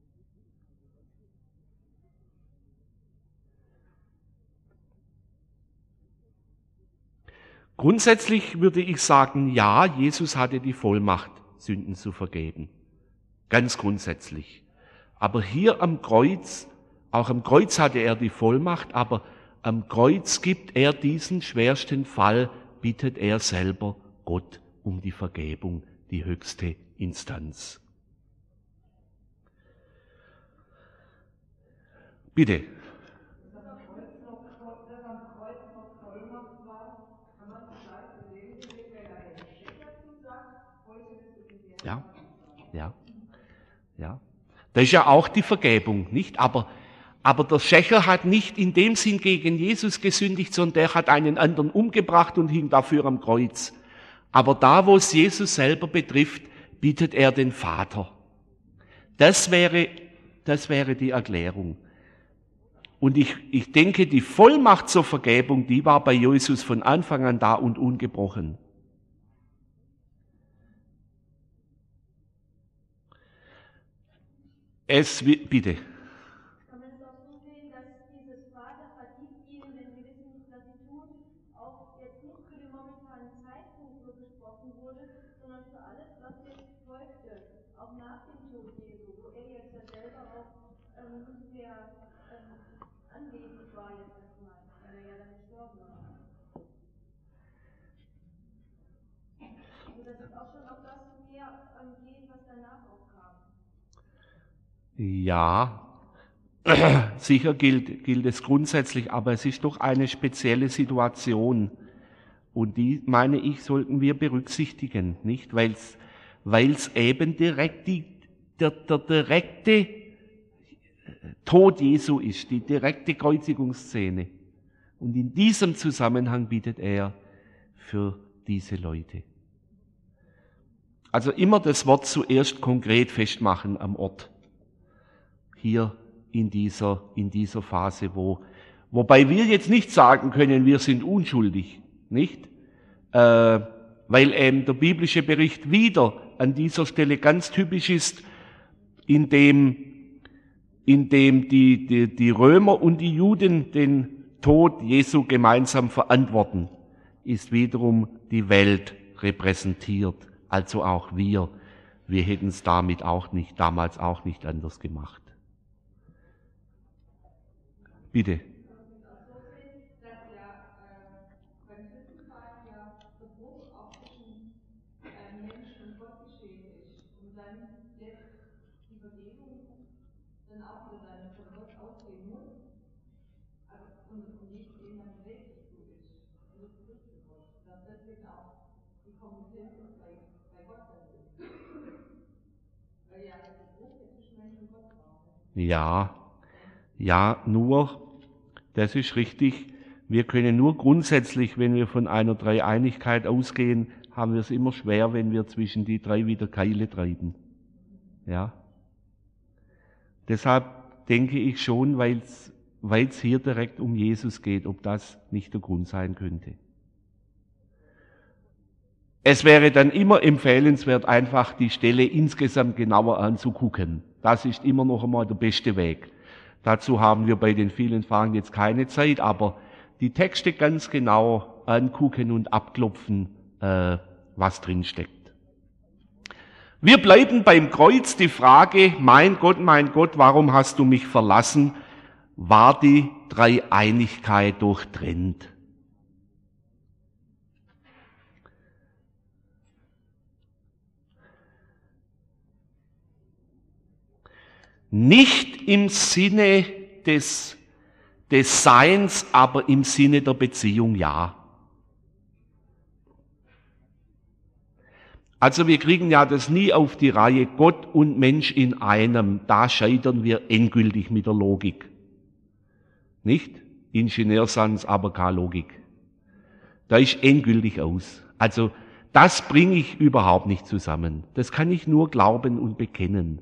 S1: Grundsätzlich würde ich sagen, ja, Jesus hatte die Vollmacht, Sünden zu vergeben. Ganz grundsätzlich. Aber hier am Kreuz, auch am Kreuz hatte er die Vollmacht, aber am Kreuz gibt er diesen schwersten Fall, bittet er selber Gott um die Vergebung, die höchste Instanz. Bitte. Ja. Das ist ja auch die Vergebung, nicht? Aber der Schächer hat nicht in dem Sinn gegen Jesus gesündigt, sondern der hat einen anderen umgebracht und hing dafür am Kreuz. Aber da, wo es Jesus selber betrifft, bittet er den Vater. Das wäre die Erklärung. Und ich denke, die Vollmacht zur Vergebung, die war bei Jesus von Anfang an da und ungebrochen. Bitte.
S2: Kann man es auch so sehen, dass dieses Vater vergibt ihnen, wenn sie wissen, was sie tun, auch jetzt nicht für den momentanen Zeitpunkt so gesprochen wurde, sondern für alles, was jetzt folgte, auch nach dem Tod Jesu, wo er jetzt ja selber auch sehr anwesend war jetzt erstmal, weil er ja dann gestorben war. Also dass es auch schon auf das mehr geht, was danach auch kam.
S1: Ja, sicher gilt es grundsätzlich, aber es ist doch eine spezielle Situation. Und die, meine ich, sollten wir berücksichtigen, nicht? Weil's eben direkt der direkte Tod Jesu ist, die direkte Kreuzigungsszene. Und in diesem Zusammenhang bittet er für diese Leute. Also immer das Wort zuerst konkret festmachen am Ort. Hier in dieser Phase, wobei wir jetzt nicht sagen können, wir sind unschuldig, nicht? Weil eben der biblische Bericht wieder an dieser Stelle ganz typisch ist, indem die Römer und die Juden den Tod Jesu gemeinsam verantworten, ist wiederum die Welt repräsentiert, also auch wir. Wir hätten es damals auch nicht anders gemacht. Bitte. Ja, nur, das ist richtig, wir können nur grundsätzlich, wenn wir von einer Dreieinigkeit ausgehen, haben wir es immer schwer, wenn wir zwischen die drei wieder Keile treiben. Ja. Deshalb denke ich schon, weil es hier direkt um Jesus geht, ob das nicht der Grund sein könnte. Es wäre dann immer empfehlenswert, einfach die Stelle insgesamt genauer anzugucken. Das ist immer noch einmal der beste Weg. Dazu haben wir bei den vielen Fragen jetzt keine Zeit, aber die Texte ganz genau angucken und abklopfen, was drin steckt. Wir bleiben beim Kreuz. Die Frage, mein Gott, warum hast du mich verlassen, war die Dreieinigkeit durchtrennt. Nicht im Sinne des Seins, aber im Sinne der Beziehung, ja. Also wir kriegen ja das nie auf die Reihe, Gott und Mensch in einem. Da scheitern wir endgültig mit der Logik. Nicht? Ingenieursans, aber keine Logik. Da ist endgültig aus. Also das bringe ich überhaupt nicht zusammen. Das kann ich nur glauben und bekennen.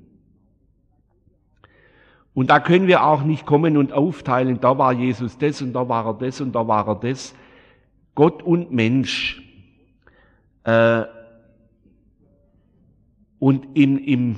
S1: Und da können wir auch nicht kommen und aufteilen, da war Jesus das und da war er das und da war er das. Gott und Mensch. Und im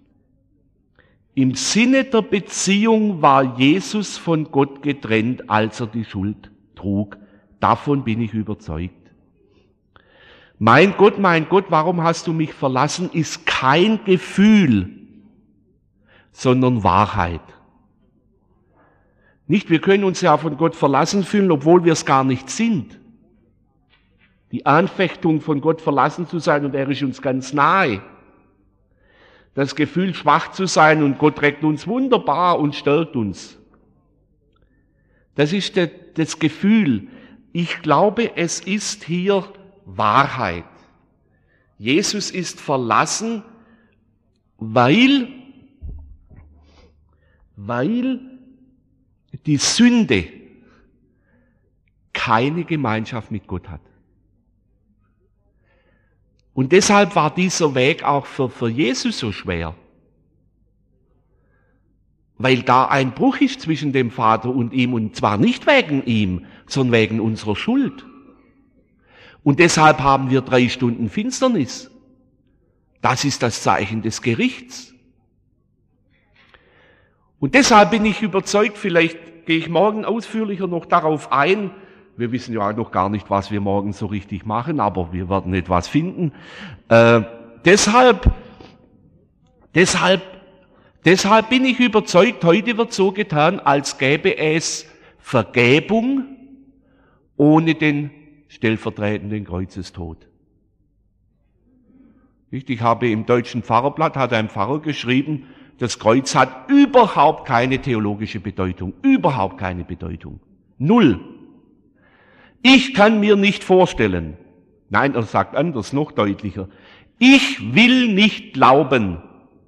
S1: Sinne der Beziehung war Jesus von Gott getrennt, als er die Schuld trug. Davon bin ich überzeugt. Mein Gott, warum hast du mich verlassen, ist kein Gefühl, sondern Wahrheit. Nicht, wir können uns ja von Gott verlassen fühlen, obwohl wir es gar nicht sind. Die Anfechtung von Gott verlassen zu sein und er ist uns ganz nahe. Das Gefühl, schwach zu sein und Gott trägt uns wunderbar und stärkt uns. Das ist das Gefühl. Ich glaube, es ist hier Wahrheit. Jesus ist verlassen, weil die Sünde keine Gemeinschaft mit Gott hat. Und deshalb war dieser Weg auch für Jesus so schwer. Weil da ein Bruch ist zwischen dem Vater und ihm, und zwar nicht wegen ihm, sondern wegen unserer Schuld. Und deshalb haben wir 3 Stunden Finsternis. Das ist das Zeichen des Gerichts. Und deshalb bin ich überzeugt, vielleicht gehe ich morgen ausführlicher noch darauf ein. Wir wissen ja noch gar nicht, was wir morgen so richtig machen, aber wir werden etwas finden. Deshalb bin ich überzeugt, heute wird so getan, als gäbe es Vergebung ohne den stellvertretenden Kreuzestod. Ich habe im Deutschen Pfarrerblatt, hat ein Pfarrer geschrieben, das Kreuz hat überhaupt keine theologische Bedeutung, überhaupt keine Bedeutung. 0. Ich kann mir nicht vorstellen, nein, er sagt anders, noch deutlicher, ich will nicht glauben,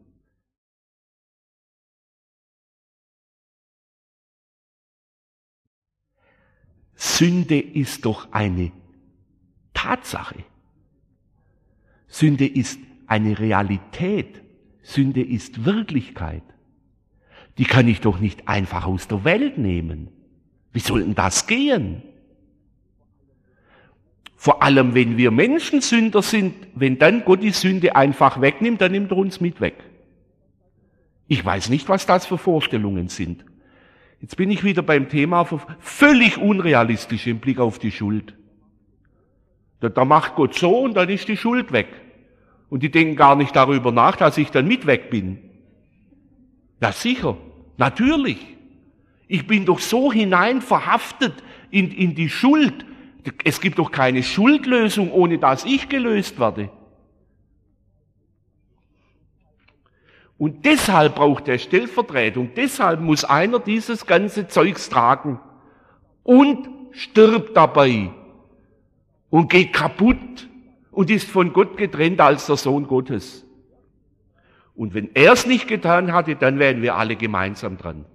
S1: Sünde ist doch eine Tatsache. Sünde ist eine Realität. Sünde ist Wirklichkeit. Die kann ich doch nicht einfach aus der Welt nehmen. Wie soll denn das gehen? Vor allem, wenn wir Menschensünder sind, wenn dann Gott die Sünde einfach wegnimmt, dann nimmt er uns mit weg. Ich weiß nicht, was das für Vorstellungen sind. Jetzt bin ich wieder beim Thema völlig unrealistisch im Blick auf die Schuld. Da macht Gott so und dann ist die Schuld weg. Und die denken gar nicht darüber nach, dass ich dann mit weg bin. Na sicher, natürlich. Ich bin doch so hinein verhaftet in die Schuld. Es gibt doch keine Schuldlösung, ohne dass ich gelöst werde. Und deshalb braucht er Stellvertretung. Deshalb muss einer dieses ganze Zeugs tragen und stirbt dabei und geht kaputt und ist von Gott getrennt als der Sohn Gottes. Und wenn er es nicht getan hatte, dann wären wir alle gemeinsam dran.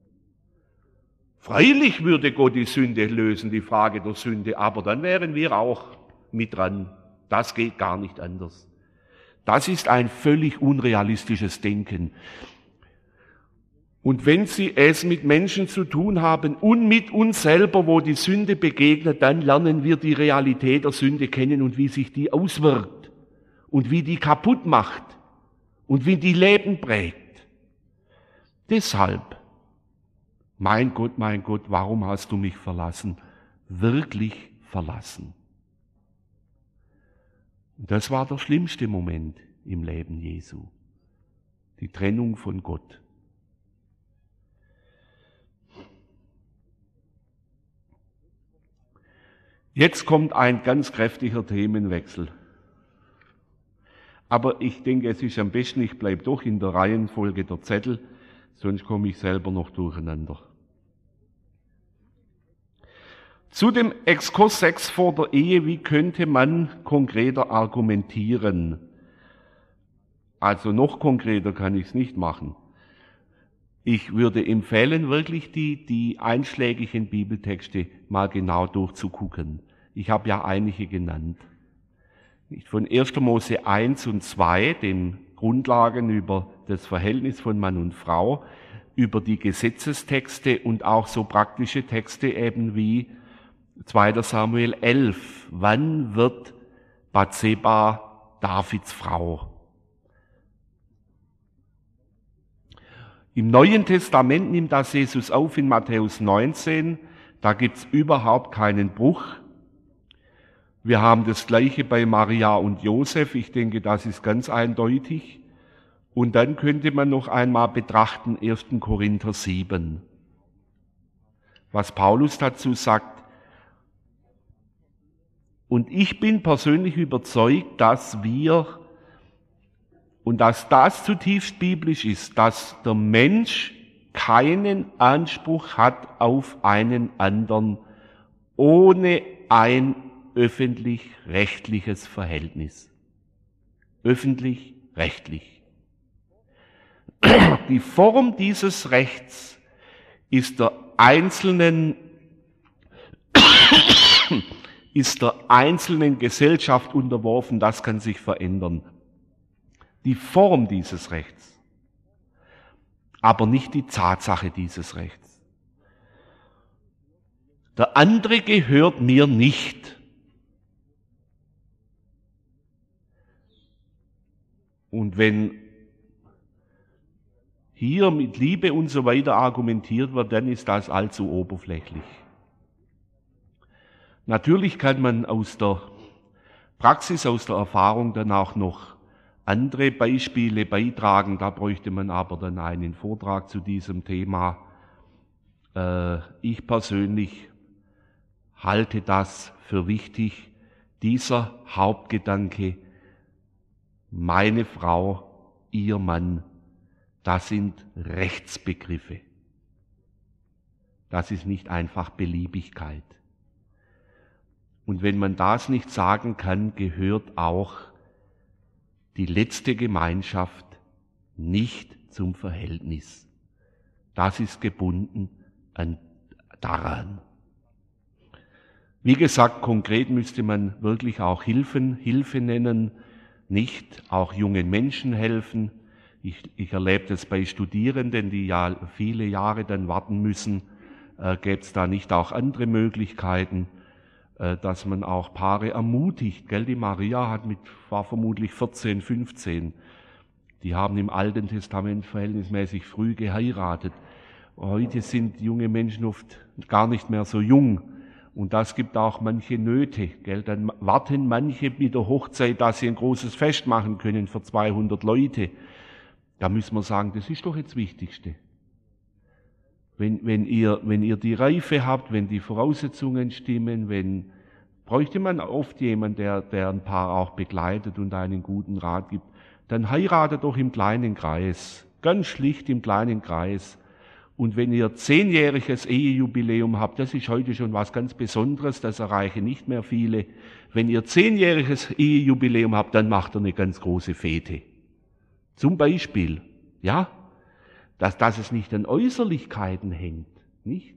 S1: Freilich würde Gott die Sünde lösen, die Frage der Sünde, aber dann wären wir auch mit dran. Das geht gar nicht anders. Das ist ein völlig unrealistisches Denken. Und wenn Sie es mit Menschen zu tun haben und mit uns selber, wo die Sünde begegnet, dann lernen wir die Realität der Sünde kennen und wie sich die auswirkt und wie die kaputt macht und wie die Leben prägt. Deshalb, mein Gott, warum hast du mich verlassen? Wirklich verlassen. Und das war der schlimmste Moment im Leben Jesu. Die Trennung von Gott. Jetzt kommt ein ganz kräftiger Themenwechsel. Aber ich denke, es ist am besten, ich bleibe doch in der Reihenfolge der Zettel, sonst komme ich selber noch durcheinander. Zu dem Exkurs 6 vor der Ehe, wie könnte man konkreter argumentieren? Also noch konkreter kann ich es nicht machen. Ich würde empfehlen, wirklich die einschlägigen Bibeltexte mal genau durchzugucken. Ich habe ja einige genannt. Von 1. Mose 1 und 2, den Grundlagen über das Verhältnis von Mann und Frau, über die Gesetzestexte und auch so praktische Texte eben wie 2. Samuel 11. Wann wird Bathseba Davids Frau? Im Neuen Testament nimmt das Jesus auf in Matthäus 19. Da gibt's überhaupt keinen Bruch. Wir haben das Gleiche bei Maria und Josef. Ich denke, das ist ganz eindeutig. Und dann könnte man noch einmal betrachten 1. Korinther 7. Was Paulus dazu sagt. Und ich bin persönlich überzeugt, dass wir, und dass das zutiefst biblisch ist, dass der Mensch keinen Anspruch hat auf einen anderen ohne ein öffentlich-rechtliches Verhältnis. Öffentlich-rechtlich. Die Form dieses Rechts ist der einzelnen Gesellschaft unterworfen, das kann sich verändern. Die Form dieses Rechts, aber nicht die Tatsache dieses Rechts. Der andere gehört mir nicht. Und wenn hier mit Liebe und so weiter argumentiert wird, dann ist das allzu oberflächlich. Natürlich kann man aus der Praxis, aus der Erfahrung dann auch noch andere Beispiele beitragen. Da bräuchte man aber dann einen Vortrag zu diesem Thema. Ich persönlich halte das für wichtig. Dieser Hauptgedanke, meine Frau, ihr Mann, das sind Rechtsbegriffe. Das ist nicht einfach Beliebigkeit. Und wenn man das nicht sagen kann, gehört auch die letzte Gemeinschaft nicht zum Verhältnis. Das ist gebunden daran. Wie gesagt, konkret müsste man wirklich auch Hilfe nennen, nicht auch jungen Menschen helfen. Ich erlebe das bei Studierenden, die ja viele Jahre dann warten müssen. Gäbe es da nicht auch andere Möglichkeiten? dass man auch Paare ermutigt. Gell? Die Maria war vermutlich 14, 15. Die haben im Alten Testament verhältnismäßig früh geheiratet. Heute sind junge Menschen oft gar nicht mehr so jung. Und das gibt auch manche Nöte. Gell? Dann warten manche mit der Hochzeit, dass sie ein großes Fest machen können für 200 Leute. Da müssen wir sagen, das ist doch das Wichtigste. Wenn ihr die Reife habt, wenn die Voraussetzungen stimmen, bräuchte man oft jemanden, der ein Paar auch begleitet und einen guten Rat gibt, dann heiratet doch im kleinen Kreis. Ganz schlicht im kleinen Kreis. Und wenn ihr 10-jähriges Ehejubiläum habt, das ist heute schon was ganz Besonderes, das erreichen nicht mehr viele. Wenn ihr 10-jähriges Ehejubiläum habt, dann macht ihr eine ganz große Fete. Zum Beispiel, ja, dass es nicht an Äußerlichkeiten hängt, nicht?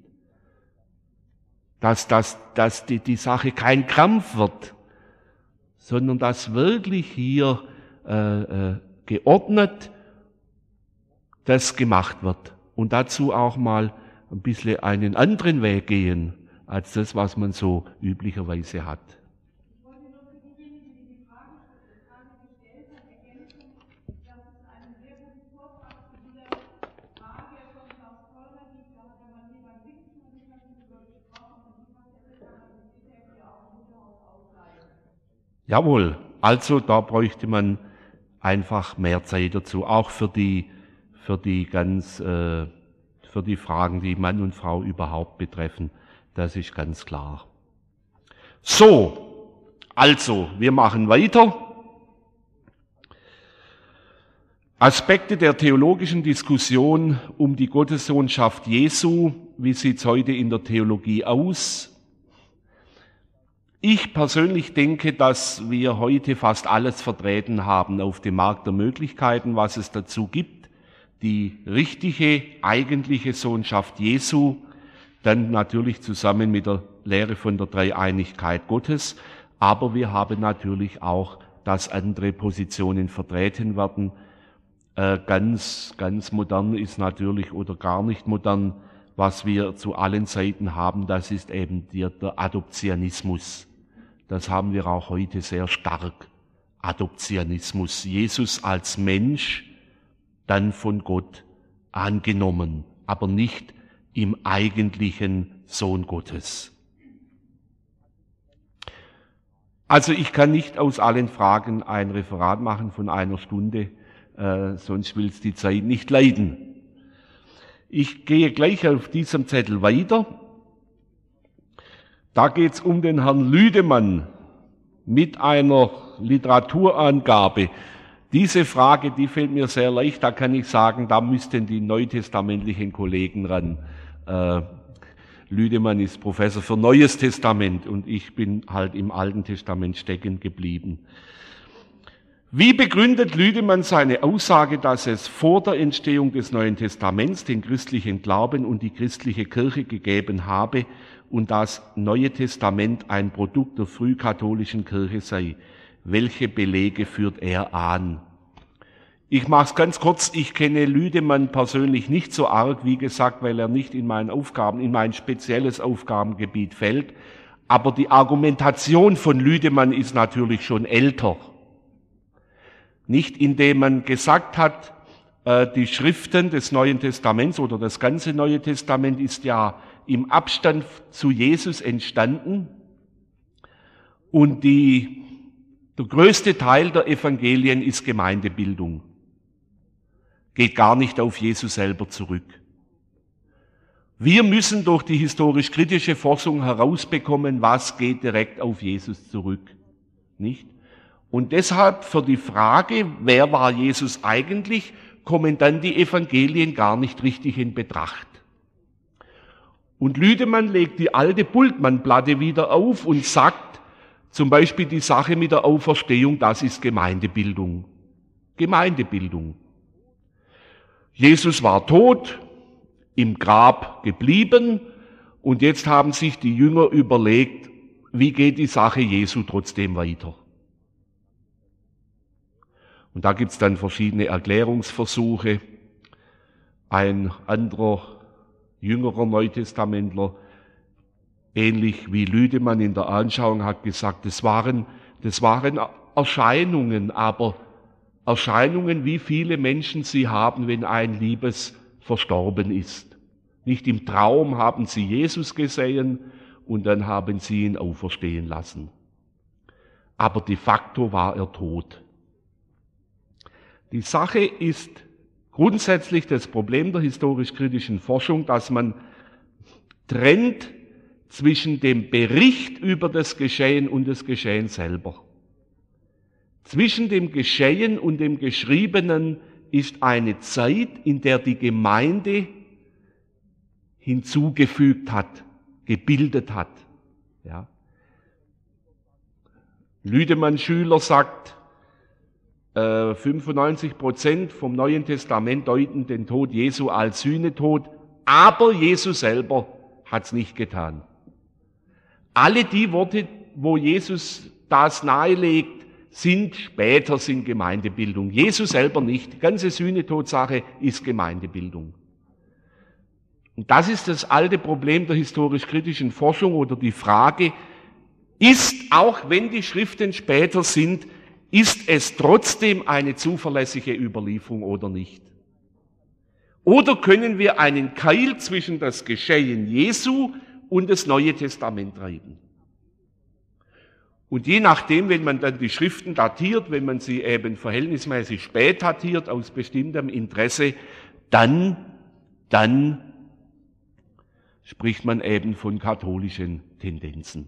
S1: Dass die Sache kein Krampf wird, sondern dass wirklich hier geordnet das gemacht wird. Und dazu auch mal ein bisschen einen anderen Weg gehen, als das, was man so üblicherweise hat.
S2: Ich wollte nur für diejenigen, die die Frage gestellt haben, ergänzen, dass es einen sehr guten Vortrag zu dieser Frage von Klaus Kollner gibt. Da hat der Mann beim Pfingsten darüber gesprochen und die hat er ja auch im Mutterhaus ausleihen.
S1: Jawohl, also da bräuchte man einfach mehr Zeit dazu, auch für die Fragen, die Mann und Frau überhaupt betreffen. Das ist ganz klar. So, also, wir machen weiter. Aspekte der theologischen Diskussion um die Gottessohnschaft Jesu. Wie sieht's heute in der Theologie aus? Ich persönlich denke, dass wir heute fast alles vertreten haben auf dem Markt der Möglichkeiten, was es dazu gibt. Die richtige, eigentliche Sohnschaft Jesu, dann natürlich zusammen mit der Lehre von der Dreieinigkeit Gottes. Aber wir haben natürlich auch, dass andere Positionen vertreten werden. Ganz modern ist natürlich oder gar nicht modern, was wir zu allen Seiten haben, das ist eben der Adoptionismus. Das haben wir auch heute sehr stark. Adoptionismus. Jesus als Mensch, dann von Gott angenommen, aber nicht im eigentlichen Sohn Gottes. Also ich kann nicht aus allen Fragen ein Referat machen von einer Stunde, sonst will es die Zeit nicht leiden. Ich gehe gleich auf diesem Zettel weiter. Da geht es um den Herrn Lüdemann mit einer Literaturangabe. Diese Frage, die fällt mir sehr leicht, da kann ich sagen, da müssten die neutestamentlichen Kollegen ran. Lüdemann ist Professor für Neues Testament und ich bin halt im Alten Testament stecken geblieben. Wie begründet Lüdemann seine Aussage, dass es vor der Entstehung des Neuen Testaments den christlichen Glauben und die christliche Kirche gegeben habe und das Neue Testament ein Produkt der frühkatholischen Kirche sei? Welche Belege führt er an? Ich mache es ganz kurz. Ich kenne Lüdemann persönlich nicht so arg, wie gesagt, weil er nicht in mein spezielles Aufgabengebiet fällt. Aber die Argumentation von Lüdemann ist natürlich schon älter. Nicht indem man gesagt hat, die Schriften des Neuen Testaments oder das ganze Neue Testament ist ja im Abstand zu Jesus entstanden und der größte Teil der Evangelien ist Gemeindebildung. Geht gar nicht auf Jesus selber zurück. Wir müssen durch die historisch-kritische Forschung herausbekommen, was geht direkt auf Jesus zurück. Nicht? Und deshalb für die Frage, wer war Jesus eigentlich, kommen dann die Evangelien gar nicht richtig in Betracht. Und Lüdemann legt die alte Bultmann-Platte wieder auf und sagt, zum Beispiel die Sache mit der Auferstehung, das ist Gemeindebildung. Gemeindebildung. Jesus war tot, im Grab geblieben und jetzt haben sich die Jünger überlegt, wie geht die Sache Jesu trotzdem weiter. Und da gibt's dann verschiedene Erklärungsversuche. Ein anderer jüngerer Neutestamentler ähnlich wie Lüdemann in der Anschauung hat gesagt, das waren Erscheinungen, aber Erscheinungen, wie viele Menschen sie haben, wenn ein Liebes verstorben ist. Nicht im Traum haben sie Jesus gesehen und dann haben sie ihn auferstehen lassen. Aber de facto war er tot. Die Sache ist grundsätzlich das Problem der historisch-kritischen Forschung, dass man trennt zwischen dem Bericht über das Geschehen und das Geschehen selber. Zwischen dem Geschehen und dem Geschriebenen ist eine Zeit, in der die Gemeinde hinzugefügt hat, gebildet hat. Ja. Lüdemann-Schüler sagt, 95% vom Neuen Testament deuten den Tod Jesu als Sühnetod, aber Jesus selber hat es nicht getan. Alle die Worte, wo Jesus das nahelegt, sind Gemeindebildung. Jesus selber nicht. Die ganze Sühnetodsache ist Gemeindebildung. Und das ist das alte Problem der historisch-kritischen Forschung oder die Frage, ist, auch wenn die Schriften später sind, ist es trotzdem eine zuverlässige Überlieferung oder nicht? Oder können wir einen Keil zwischen das Geschehen Jesu und das Neue Testament treiben? Und je nachdem, wenn man dann die Schriften datiert, wenn man sie eben verhältnismäßig spät datiert, aus bestimmtem Interesse, dann spricht man eben von katholischen Tendenzen.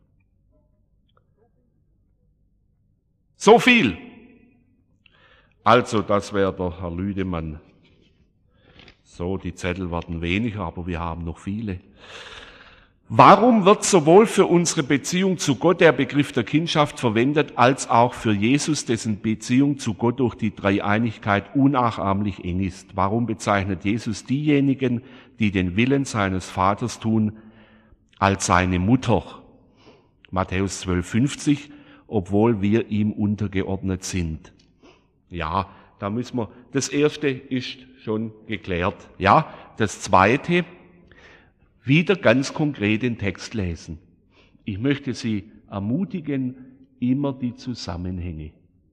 S1: So viel. Also, das wäre der Herr Lüdemann. So, die Zettel werden weniger, aber wir haben noch viele. Warum wird sowohl für unsere Beziehung zu Gott der Begriff der Kindschaft verwendet, als auch für Jesus, dessen Beziehung zu Gott durch die Dreieinigkeit unnachahmlich eng ist? Warum bezeichnet Jesus diejenigen, die den Willen seines Vaters tun, als seine Mutter? Matthäus 12,50, obwohl wir ihm untergeordnet sind. Ja, da müssen wir, das erste ist schon geklärt. Ja, das zweite, wieder ganz konkret den Text lesen. Ich möchte Sie ermutigen, immer die Zusammenhänge.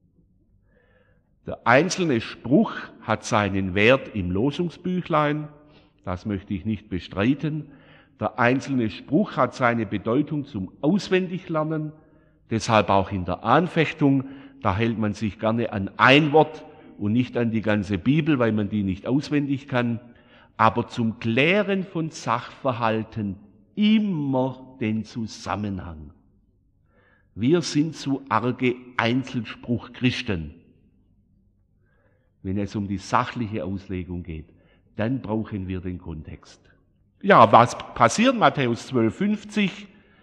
S1: Der einzelne Spruch hat seinen Wert im Losungsbüchlein, das möchte ich nicht bestreiten. Der einzelne Spruch hat seine Bedeutung zum Auswendiglernen, deshalb auch in der Anfechtung, da hält man sich gerne an ein Wort und nicht an die ganze Bibel, weil man die nicht auswendig kann. Aber zum Klären von Sachverhalten immer den Zusammenhang. Wir sind zu arge Einzelspruchchristen. Wenn es um die sachliche Auslegung geht, dann brauchen wir den Kontext. Ja, was passiert? Matthäus 12,50.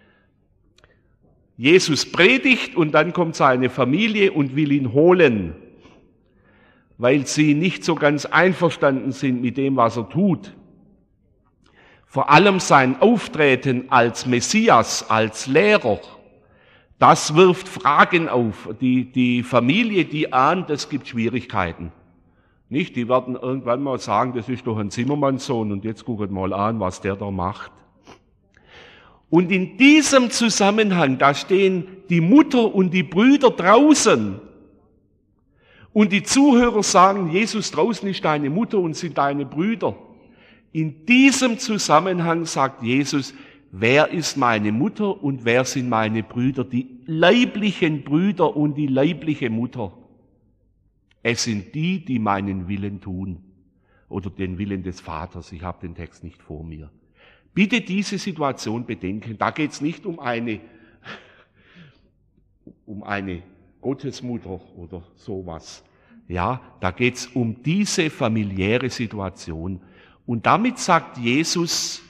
S1: Jesus predigt und dann kommt seine Familie und will ihn holen, weil sie nicht so ganz einverstanden sind mit dem, was er tut. Vor allem sein Auftreten als Messias, als Lehrer, das wirft Fragen auf. Die Familie, die ahnt, es gibt Schwierigkeiten. Nicht? Die werden irgendwann mal sagen, das ist doch ein Zimmermannssohn und jetzt guckt mal an, was der da macht. Und in diesem Zusammenhang, da stehen die Mutter und die Brüder draußen. Und die Zuhörer sagen, Jesus, draußen ist deine Mutter und sind deine Brüder. In diesem Zusammenhang sagt Jesus, wer ist meine Mutter und wer sind meine Brüder? Die leiblichen Brüder und die leibliche Mutter. Es sind die, die meinen Willen tun. Oder den Willen des Vaters. Ich habe den Text nicht vor mir. Bitte diese Situation bedenken. Da geht es nicht um eine Gottesmutter oder sowas. Ja, da geht es um diese familiäre Situation. Und damit sagt Jesus,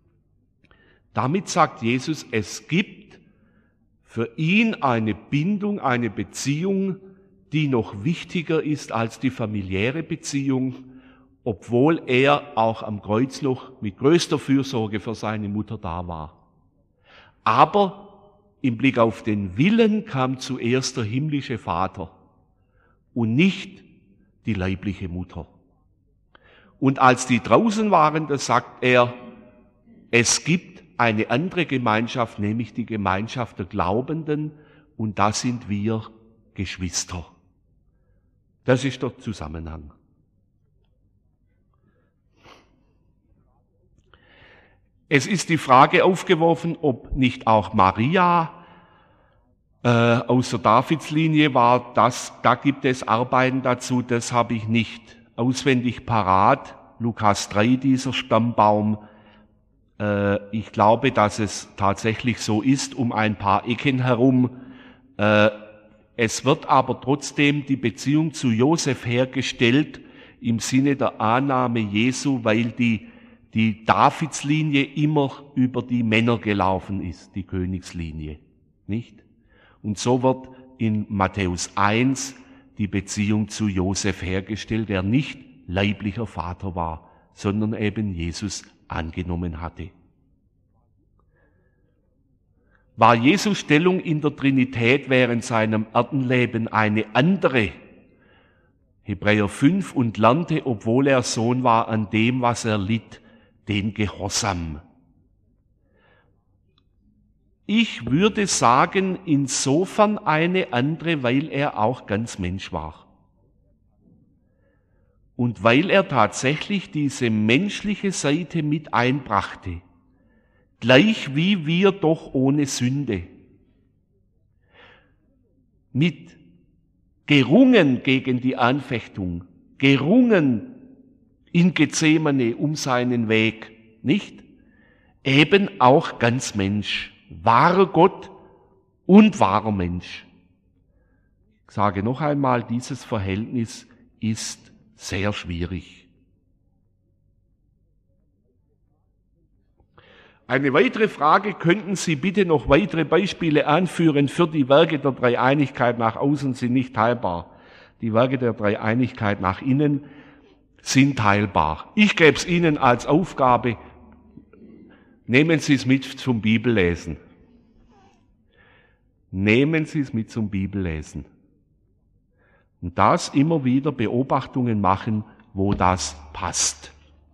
S1: es gibt für ihn eine Bindung, eine Beziehung, die noch wichtiger ist als die familiäre Beziehung, obwohl er auch am Kreuz noch mit größter Fürsorge für seine Mutter da war. Aber im Blick auf den Willen kam zuerst der himmlische Vater und nicht die leibliche Mutter. Und als die draußen waren, da sagt er, es gibt eine andere Gemeinschaft, nämlich die Gemeinschaft der Glaubenden, und da sind wir Geschwister. Das ist der Zusammenhang. Es ist die Frage aufgeworfen, ob nicht auch Maria aus der Davidslinie war. Da gibt es Arbeiten dazu, das habe ich nicht auswendig parat. Lukas 3, dieser Stammbaum. Ich glaube, dass es tatsächlich so ist, um ein paar Ecken herum. Es wird aber trotzdem die Beziehung zu Josef hergestellt im Sinne der Annahme Jesu, weil die Davidslinie immer über die Männer gelaufen ist, die Königslinie, nicht? Und so wird in Matthäus 1 die Beziehung zu Josef hergestellt, der nicht leiblicher Vater war, sondern eben Jesus angenommen hatte. War Jesus Stellung in der Trinität während seinem Erdenleben eine andere? Hebräer 5, und lernte, obwohl er Sohn war, an dem, was er litt, den Gehorsam. Ich würde sagen, insofern eine andere, weil er auch ganz Mensch war. Und weil er tatsächlich diese menschliche Seite mit einbrachte, gleich wie wir, doch ohne Sünde. Mit gerungen gegen die Anfechtung, gerungen in Gethsemane um seinen Weg, nicht? Eben auch ganz Mensch, wahrer Gott und wahrer Mensch. Ich sage noch einmal, dieses Verhältnis ist sehr schwierig. Eine weitere Frage: Könnten Sie bitte noch weitere Beispiele anführen für die Werke der Dreieinigkeit nach außen sind nicht teilbar. Die Werke der Dreieinigkeit nach innen sind teilbar. Ich gebe es Ihnen als Aufgabe. Nehmen Sie es mit zum Bibellesen. Nehmen Sie es mit zum Bibellesen. Und das immer wieder Beobachtungen machen, wo das passt.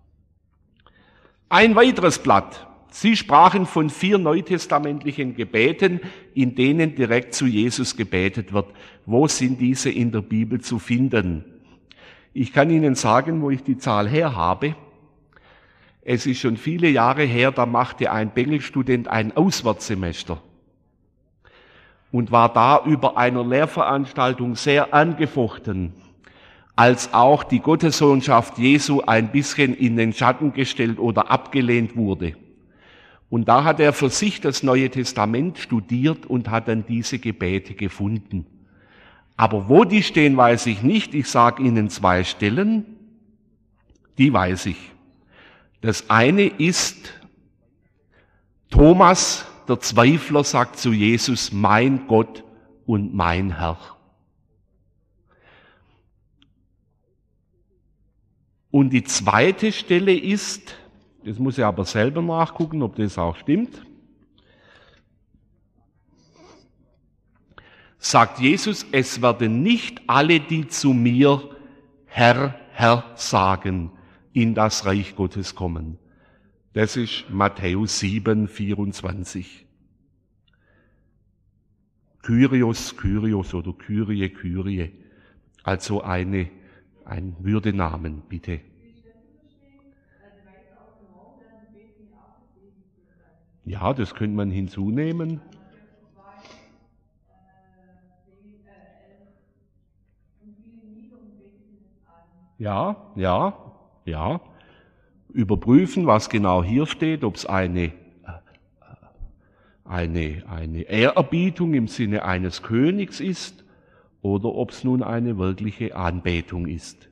S1: Ein weiteres Blatt. Sie sprachen von 4 neutestamentlichen Gebeten, in denen direkt zu Jesus gebetet wird. Wo sind diese in der Bibel zu finden? Ich kann Ihnen sagen, wo ich die Zahl her habe. Es ist schon viele Jahre her, da machte ein Bengelstudent ein Auswärtssemester und war da über einer Lehrveranstaltung sehr angefochten, als auch die Gottessohnschaft Jesu ein bisschen in den Schatten gestellt oder abgelehnt wurde. Und da hat er für sich das Neue Testament studiert und hat dann diese Gebete gefunden. Aber wo die stehen, weiß ich nicht. Ich sage Ihnen 2 Stellen, die weiß ich. Das eine ist, Thomas, der Zweifler, sagt zu Jesus, mein Gott und mein Herr. Und die zweite Stelle ist, das muss ich aber selber nachgucken, ob das auch stimmt, sagt Jesus, es werden nicht alle, die zu mir Herr, Herr sagen, in das Reich Gottes kommen. Das ist Matthäus 7, 24. Kyrios, Kyrios oder Kyrie, Kyrie. Also ein Würdenamen, bitte. Ja, das könnte man hinzunehmen. Ja. Überprüfen, was genau hier steht, ob es eine Ehrerbietung im Sinne eines Königs ist oder ob es nun eine wirkliche Anbetung ist.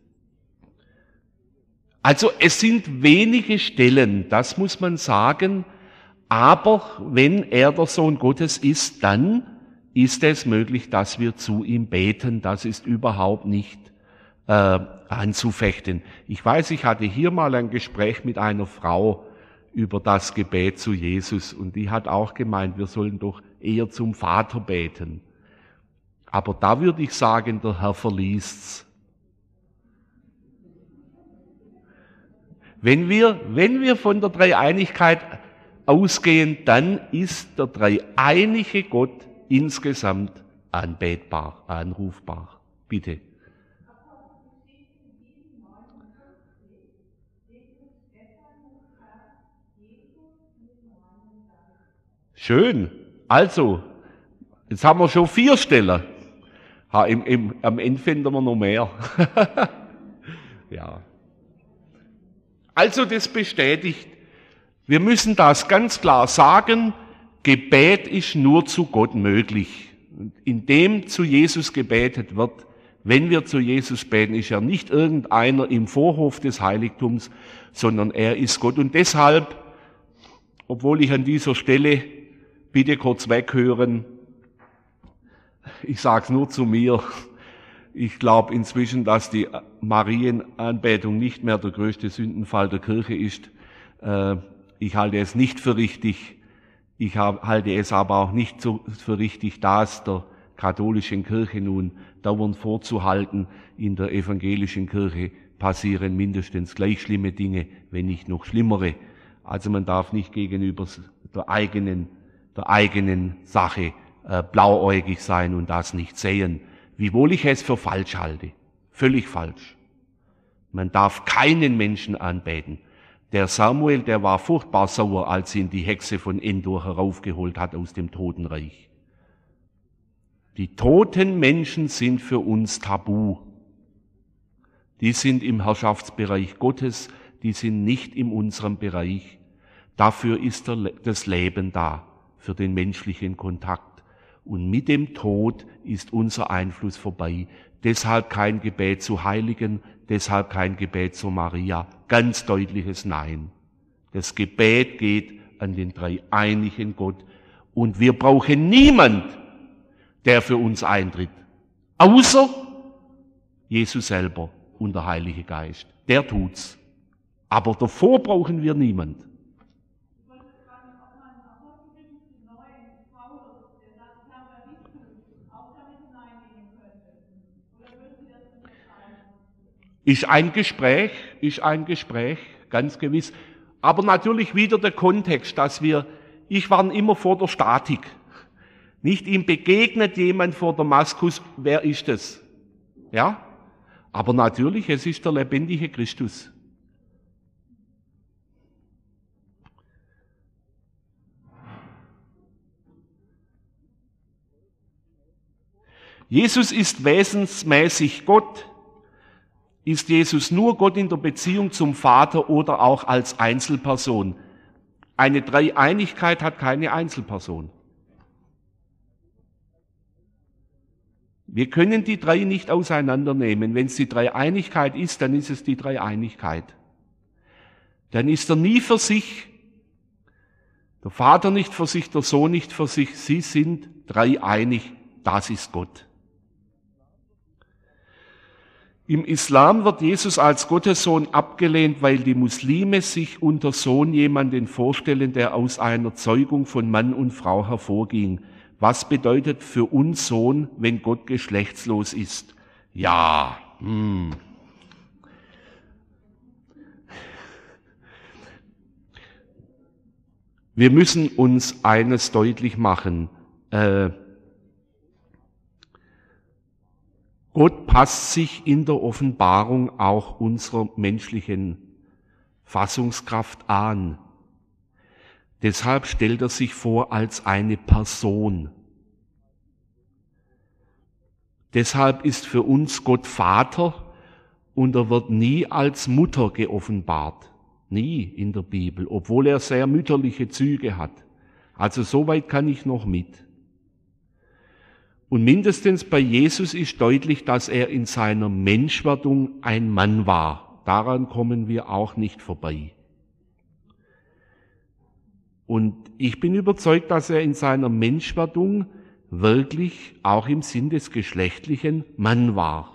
S1: Also es sind wenige Stellen, das muss man sagen, aber wenn er der Sohn Gottes ist, dann ist es möglich, dass wir zu ihm beten. Das ist überhaupt nicht anzufechten. Ich weiß, ich hatte hier mal ein Gespräch mit einer Frau über das Gebet zu Jesus und die hat auch gemeint, wir sollen doch eher zum Vater beten. Aber da würde ich sagen, der Herr verliest's. Wenn wir von der Dreieinigkeit ausgehen, dann ist der dreieinige Gott insgesamt anbetbar, anrufbar. Bitte. Schön. Also, jetzt haben wir schon 4 Stellen. Am Ende finden wir noch mehr. Ja. Also, das bestätigt, wir müssen das ganz klar sagen, Gebet ist nur zu Gott möglich. Und indem zu Jesus gebetet wird, wenn wir zu Jesus beten, ist er nicht irgendeiner im Vorhof des Heiligtums, sondern er ist Gott. Und deshalb, obwohl ich an dieser Stelle, bitte kurz weghören, ich sag's nur zu mir, ich glaube inzwischen, dass die Marienanbetung nicht mehr der größte Sündenfall der Kirche ist. Ich halte es nicht für richtig. Ich halte es aber auch nicht so für richtig, das der katholischen Kirche nun dauernd vorzuhalten. In der evangelischen Kirche passieren mindestens gleich schlimme Dinge, wenn nicht noch schlimmere. Also man darf nicht gegenüber der eigenen Sache blauäugig sein und das nicht sehen, wiewohl ich es für falsch halte. Völlig falsch. Man darf keinen Menschen anbeten. Der Samuel, der war furchtbar sauer, als ihn die Hexe von Endor heraufgeholt hat aus dem Totenreich. Die toten Menschen sind für uns tabu. Die sind im Herrschaftsbereich Gottes, die sind nicht in unserem Bereich. Dafür ist das Leben da, für den menschlichen Kontakt. Und mit dem Tod ist unser Einfluss vorbei. Deshalb kein Gebet zu Heiligen, deshalb kein Gebet zu Maria. Ganz deutliches Nein. Das Gebet geht an den dreieinigen Gott. Und wir brauchen niemand, der für uns eintritt. Außer Jesus selber und der Heilige Geist. Der tut's. Aber davor brauchen wir niemand. Ist ein Gespräch, ganz gewiss. Aber natürlich wieder der Kontext, ich war immer vor der Statik. Nicht ihm begegnet jemand vor Damaskus, wer ist es? Ja? Aber natürlich, es ist der lebendige Christus. Jesus ist wesensmäßig Gott. Ist Jesus nur Gott in der Beziehung zum Vater oder auch als Einzelperson? Eine Dreieinigkeit hat keine Einzelperson. Wir können die drei nicht auseinandernehmen. Wenn es die Dreieinigkeit ist, dann ist es die Dreieinigkeit. Dann ist er nie für sich, der Vater nicht für sich, der Sohn nicht für sich. Sie sind dreieinig, das ist Gott. Im Islam wird Jesus als Gottessohn abgelehnt, weil die Muslime sich unter Sohn jemanden vorstellen, der aus einer Zeugung von Mann und Frau hervorging. Was bedeutet für uns Sohn, wenn Gott geschlechtslos ist? Ja, Wir müssen uns eines deutlich machen. Gott passt sich in der Offenbarung auch unserer menschlichen Fassungskraft an. Deshalb stellt er sich vor als eine Person. Deshalb ist für uns Gott Vater und er wird nie als Mutter geoffenbart. Nie in der Bibel, obwohl er sehr mütterliche Züge hat. Also so weit kann ich noch mit. Und mindestens bei Jesus ist deutlich, dass er in seiner Menschwerdung ein Mann war. Daran kommen wir auch nicht vorbei. Und ich bin überzeugt, dass er in seiner Menschwerdung wirklich auch im Sinn des Geschlechtlichen Mann war.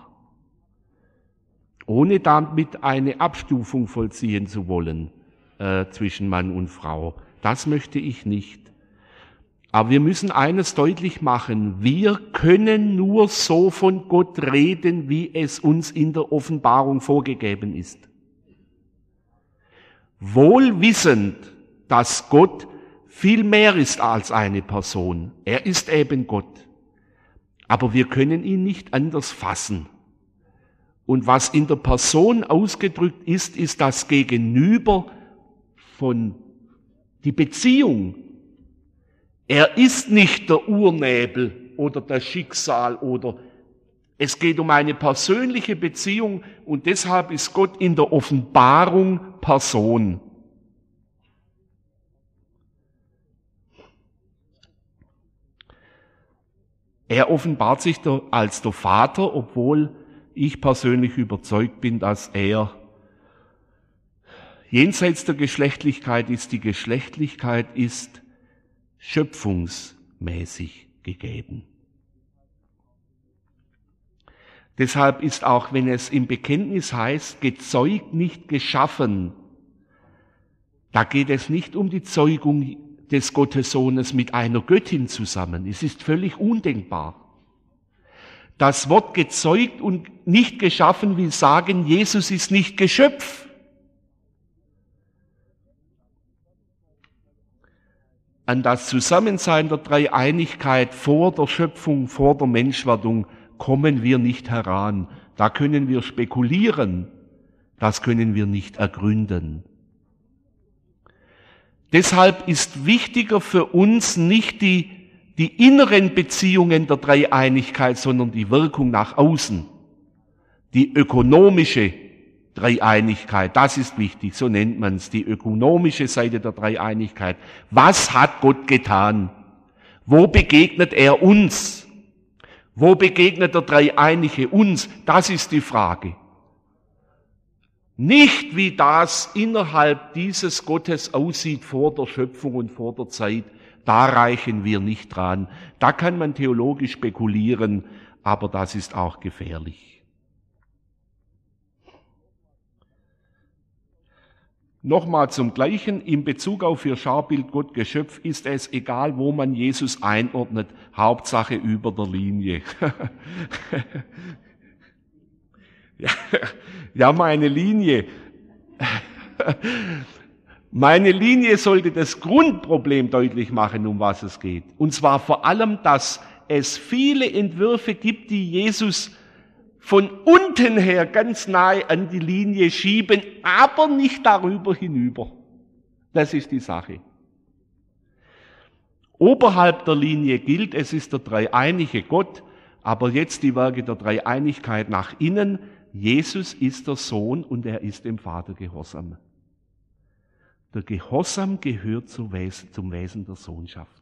S1: Ohne damit eine Abstufung vollziehen zu wollen zwischen Mann und Frau. Das möchte ich nicht. Aber wir müssen eines deutlich machen, wir können nur so von Gott reden, wie es uns in der Offenbarung vorgegeben ist. Wohl wissend, dass Gott viel mehr ist als eine Person. Er ist eben Gott. Aber wir können ihn nicht anders fassen. Und was in der Person ausgedrückt ist, ist das Gegenüber von die Beziehung. Er ist nicht der Urnebel oder das Schicksal oder es geht um eine persönliche Beziehung und deshalb ist Gott in der Offenbarung Person. Er offenbart sich als der Vater, obwohl ich persönlich überzeugt bin, dass er jenseits der Geschlechtlichkeit ist. Die Geschlechtlichkeit ist schöpfungsmäßig gegeben. Deshalb ist auch, wenn es im Bekenntnis heißt, gezeugt, nicht geschaffen, da geht es nicht um die Zeugung des Gottessohnes mit einer Göttin zusammen. Es ist völlig undenkbar. Das Wort gezeugt und nicht geschaffen will sagen, Jesus ist nicht Geschöpf. An das Zusammensein der Dreieinigkeit vor der Schöpfung, vor der Menschwerdung kommen wir nicht heran. Da können wir spekulieren, das können wir nicht ergründen. Deshalb ist wichtiger für uns nicht die inneren Beziehungen der Dreieinigkeit, sondern die Wirkung nach außen. Die ökonomische Dreieinigkeit, das ist wichtig, so nennt man es, die ökonomische Seite der Dreieinigkeit. Was hat Gott getan? Wo begegnet er uns? Wo begegnet der Dreieinige uns? Das ist die Frage. Nicht, wie das innerhalb dieses Gottes aussieht vor der Schöpfung und vor der Zeit. Da reichen wir nicht dran. Da kann man theologisch spekulieren, aber das ist auch gefährlich. Nochmal zum Gleichen, in Bezug auf ihr Scharbild Gott Geschöpf ist es egal, wo man Jesus einordnet, Hauptsache über der Linie. Ja, meine Linie sollte das Grundproblem deutlich machen, um was es geht. Und zwar vor allem, dass es viele Entwürfe gibt, die Jesus von unten her ganz nahe an die Linie schieben, aber nicht darüber hinüber. Das ist die Sache. Oberhalb der Linie gilt, es ist der dreieinige Gott, aber jetzt die Werke der Dreieinigkeit nach innen. Jesus ist der Sohn und er ist dem Vater gehorsam. Der Gehorsam gehört zum Wesen der Sohnschaft.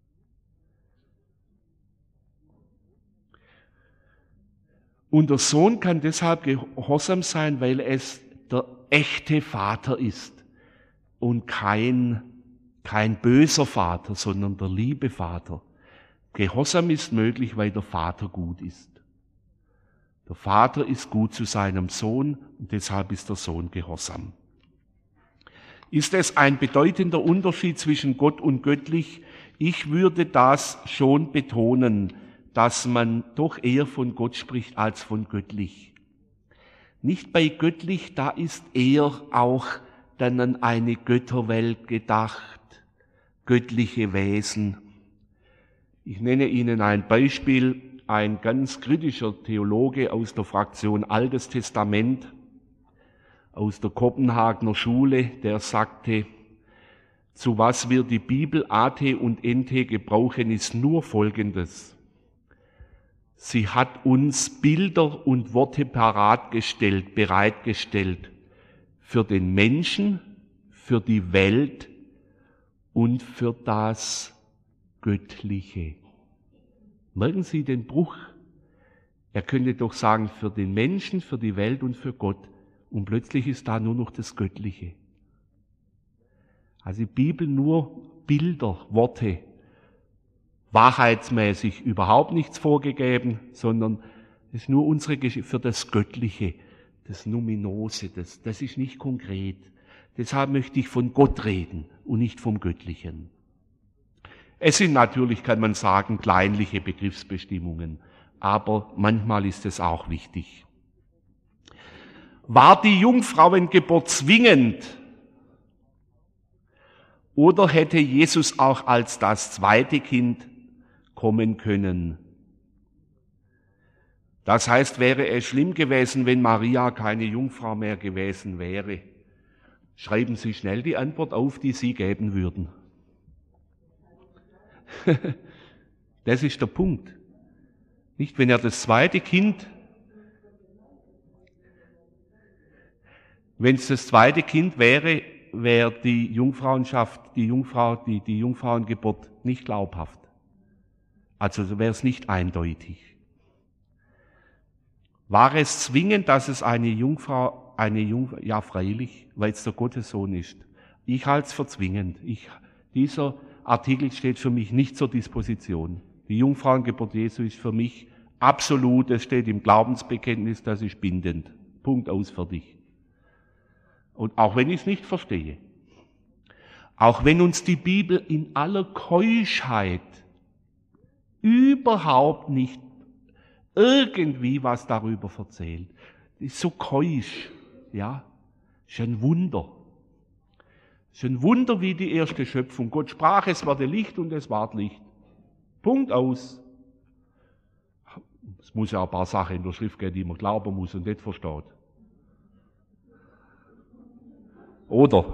S1: Und der Sohn kann deshalb gehorsam sein, weil es der echte Vater ist und kein böser Vater, sondern der liebe Vater. Gehorsam ist möglich, weil der Vater gut ist. Der Vater ist gut zu seinem Sohn und deshalb ist der Sohn gehorsam. Ist es ein bedeutender Unterschied zwischen Gott und göttlich? Ich würde das schon betonen, dass man doch eher von Gott spricht als von göttlich. Nicht bei göttlich, da ist eher auch dann an eine Götterwelt gedacht, göttliche Wesen. Ich nenne Ihnen ein Beispiel, ein ganz kritischer Theologe aus der Fraktion Altes Testament, aus der Kopenhagener Schule, der sagte, zu was wir die Bibel AT und NT gebrauchen, ist nur Folgendes. Sie hat uns Bilder und Worte bereitgestellt für den Menschen, für die Welt und für das Göttliche. Merken Sie den Bruch? Er könnte doch sagen, für den Menschen, für die Welt und für Gott. Und plötzlich ist da nur noch das Göttliche. Also die Bibel nur Bilder, Worte, wahrheitsmäßig überhaupt nichts vorgegeben, sondern es ist nur unsere Geschichte für das Göttliche, das Numinose, das ist nicht konkret. Deshalb möchte ich von Gott reden und nicht vom Göttlichen. Es sind natürlich, kann man sagen, kleinliche Begriffsbestimmungen, aber manchmal ist es auch wichtig. War die Jungfrauengeburt zwingend? Oder hätte Jesus auch als das zweite Kind kommen können? Das heißt, wäre es schlimm gewesen, wenn Maria keine Jungfrau mehr gewesen wäre? Schreiben Sie schnell die Antwort auf, die Sie geben würden. Das ist der Punkt. Nicht, wenn er das zweite Kind, wenn es das zweite Kind wäre, wäre die Jungfrauenschaft, die Jungfrauengeburt nicht glaubhaft. Also wäre es nicht eindeutig. War es zwingend, dass es ja freilich, weil es der Gottessohn ist. Ich halte es für zwingend. Dieser Artikel steht für mich nicht zur Disposition. Die Jungfrauengeburt Jesu ist für mich absolut, es steht im Glaubensbekenntnis, das ist bindend. Punkt, aus, fertig. Und auch wenn ich es nicht verstehe, auch wenn uns die Bibel in aller Keuschheit überhaupt nicht irgendwie was darüber erzählt, ist so keusch, ja, ist ein Wunder. Es ist ein Wunder wie die erste Schöpfung. Gott sprach, es werde Licht und es ward Licht. Punkt, aus. Es muss ja ein paar Sachen in der Schrift geben, die man glauben muss und nicht versteht. Oder?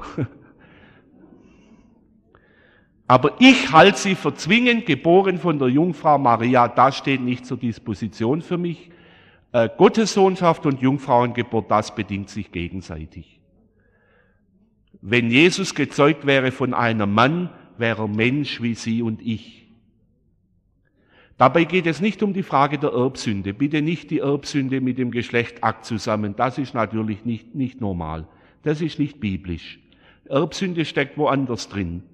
S1: Aber ich halte sie für zwingend, geboren von der Jungfrau Maria, das steht nicht zur Disposition für mich. Gottessohnschaft und Jungfrauengeburt, das bedingt sich gegenseitig. Wenn Jesus gezeugt wäre von einem Mann, wäre er Mensch wie Sie und ich. Dabei geht es nicht um die Frage der Erbsünde. Bitte nicht die Erbsünde mit dem Geschlechtakt zusammen. Das ist natürlich nicht normal. Das ist nicht biblisch. Erbsünde steckt woanders drin.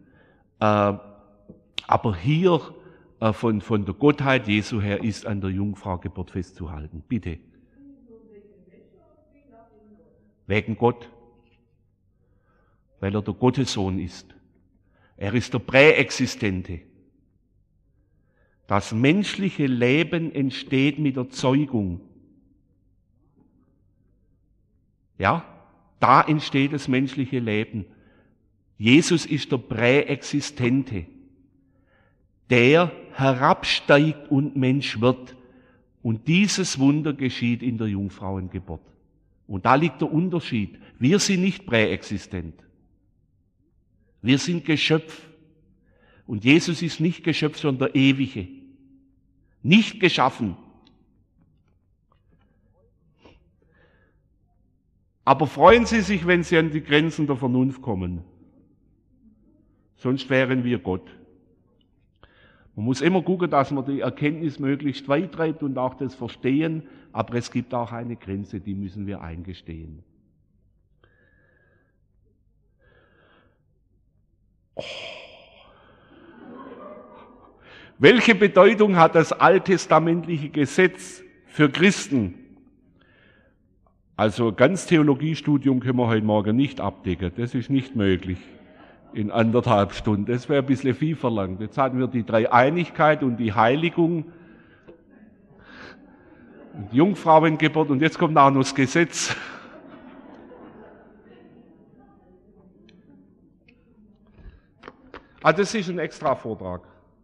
S1: Aber hier von der Gottheit Jesu her ist an der Jungfraugeburt festzuhalten. Bitte. Wegen Gott. Weil er der Gottessohn ist. Er ist der Präexistente. Das menschliche Leben entsteht mit der Zeugung. Ja, da entsteht das menschliche Leben. Jesus ist der Präexistente, der herabsteigt und Mensch wird. Und dieses Wunder geschieht in der Jungfrauengeburt. Und da liegt der Unterschied. Wir sind nicht präexistent. Wir sind Geschöpf. Und Jesus ist nicht Geschöpf, sondern der Ewige. Nicht geschaffen. Aber freuen Sie sich, wenn Sie an die Grenzen der Vernunft kommen. Sonst wären wir Gott. Man muss immer gucken, dass man die Erkenntnis möglichst weit treibt und auch das Verstehen, aber es gibt auch eine Grenze, die müssen wir eingestehen. Oh. Welche Bedeutung hat das alttestamentliche Gesetz für Christen? Also ganz Theologiestudium können wir heute Morgen nicht abdecken, das ist nicht möglich. In 1,5 Stunden. Das wäre ein bisschen viel verlangt. Jetzt hatten wir die Dreieinigkeit und die Heiligung, und Jungfrauengeburt und jetzt kommt auch noch das Gesetz. Das ist ein extra Vortrag.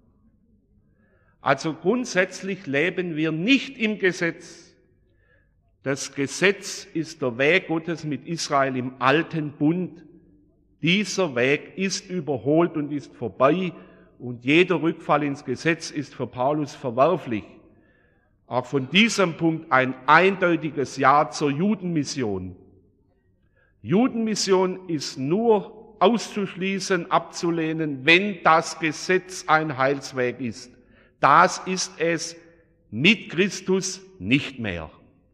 S1: Also grundsätzlich leben wir nicht im Gesetz. Das Gesetz ist der Weg Gottes mit Israel im alten Bund. Dieser Weg ist überholt und ist vorbei und jeder Rückfall ins Gesetz ist für Paulus verwerflich. Auch von diesem Punkt ein eindeutiges Ja zur Judenmission. Judenmission ist nur auszuschließen, abzulehnen, wenn das Gesetz ein Heilsweg ist. Das ist es mit Christus nicht mehr.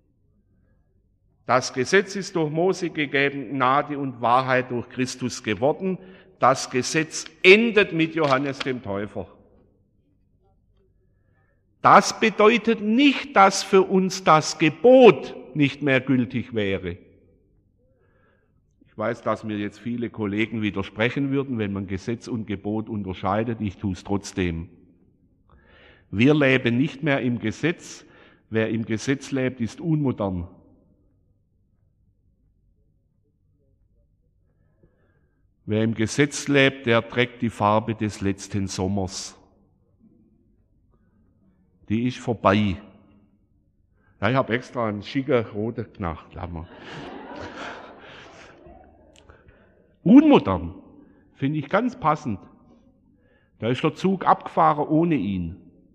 S1: Das Gesetz ist durch Mose gegeben, Gnade und Wahrheit durch Christus geworden. Das Gesetz endet mit Johannes dem Täufer. Das bedeutet nicht, dass für uns das Gebot nicht mehr gültig wäre. Ich weiß, dass mir jetzt viele Kollegen widersprechen würden, wenn man Gesetz und Gebot unterscheidet. Ich tue es trotzdem. Wir leben nicht mehr im Gesetz. Wer im Gesetz lebt, ist unmodern. Wer im Gesetz lebt, der trägt die Farbe des letzten Sommers. Die ist vorbei. Ja, ich habe extra einen schicken roten gemacht. Unmodern, finde ich ganz passend. Da ist der Zug abgefahren ohne ihn.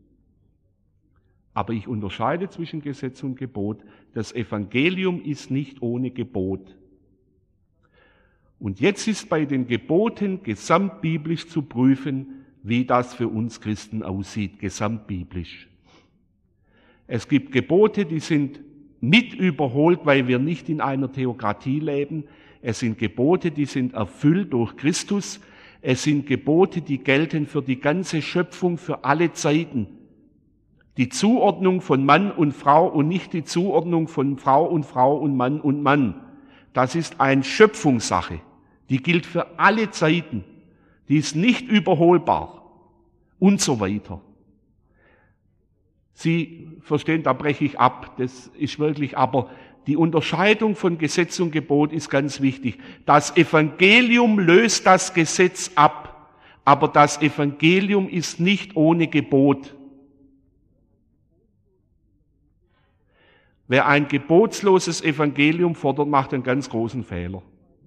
S1: Aber ich unterscheide zwischen Gesetz und Gebot. Das Evangelium ist nicht ohne Gebot. Und jetzt ist bei den Geboten gesamtbiblisch zu prüfen, wie das für uns Christen aussieht, gesamtbiblisch. Es gibt Gebote, die sind mit überholt, weil wir nicht in einer Theokratie leben. Es sind Gebote, die sind erfüllt durch Christus. Es sind Gebote, die gelten für die ganze Schöpfung, für alle Zeiten. Die Zuordnung von Mann und Frau und nicht die Zuordnung von Frau und Mann und Mann. Das ist eine Schöpfungssache. Die gilt für alle Zeiten. Die ist nicht überholbar. Und so weiter. Sie verstehen, da breche ich ab. Das ist wirklich, aber die Unterscheidung von Gesetz und Gebot ist ganz wichtig. Das Evangelium löst das Gesetz ab, aber das Evangelium ist nicht ohne Gebot. Wer ein gebotsloses Evangelium fordert, macht einen ganz großen Fehler.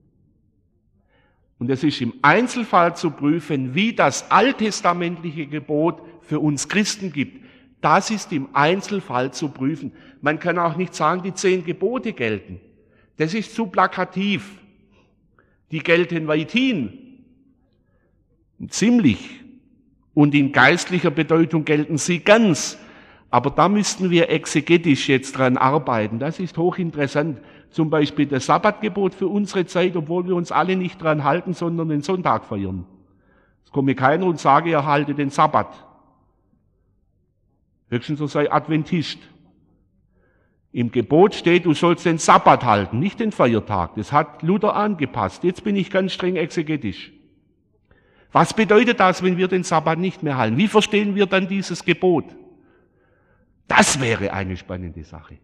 S1: Und es ist im Einzelfall zu prüfen, wie das alttestamentliche Gebot für uns Christen gibt. Das ist im Einzelfall zu prüfen. Man kann auch nicht sagen, die 10 Gebote gelten. Das ist zu plakativ. Die gelten weithin. Ziemlich. Und in geistlicher Bedeutung gelten sie ganz. Aber da müssten wir exegetisch jetzt dran arbeiten. Das ist hochinteressant. Zum Beispiel das Sabbatgebot für unsere Zeit, obwohl wir uns alle nicht dran halten, sondern den Sonntag feiern. Es komme keiner und sage, er halte den Sabbat. Höchstens so sei Adventist. Im Gebot steht, du sollst den Sabbat halten, nicht den Feiertag. Das hat Luther angepasst. Jetzt bin ich ganz streng exegetisch. Was bedeutet das, wenn wir den Sabbat nicht mehr halten? Wie verstehen wir dann dieses Gebot? Das wäre eine spannende Sache.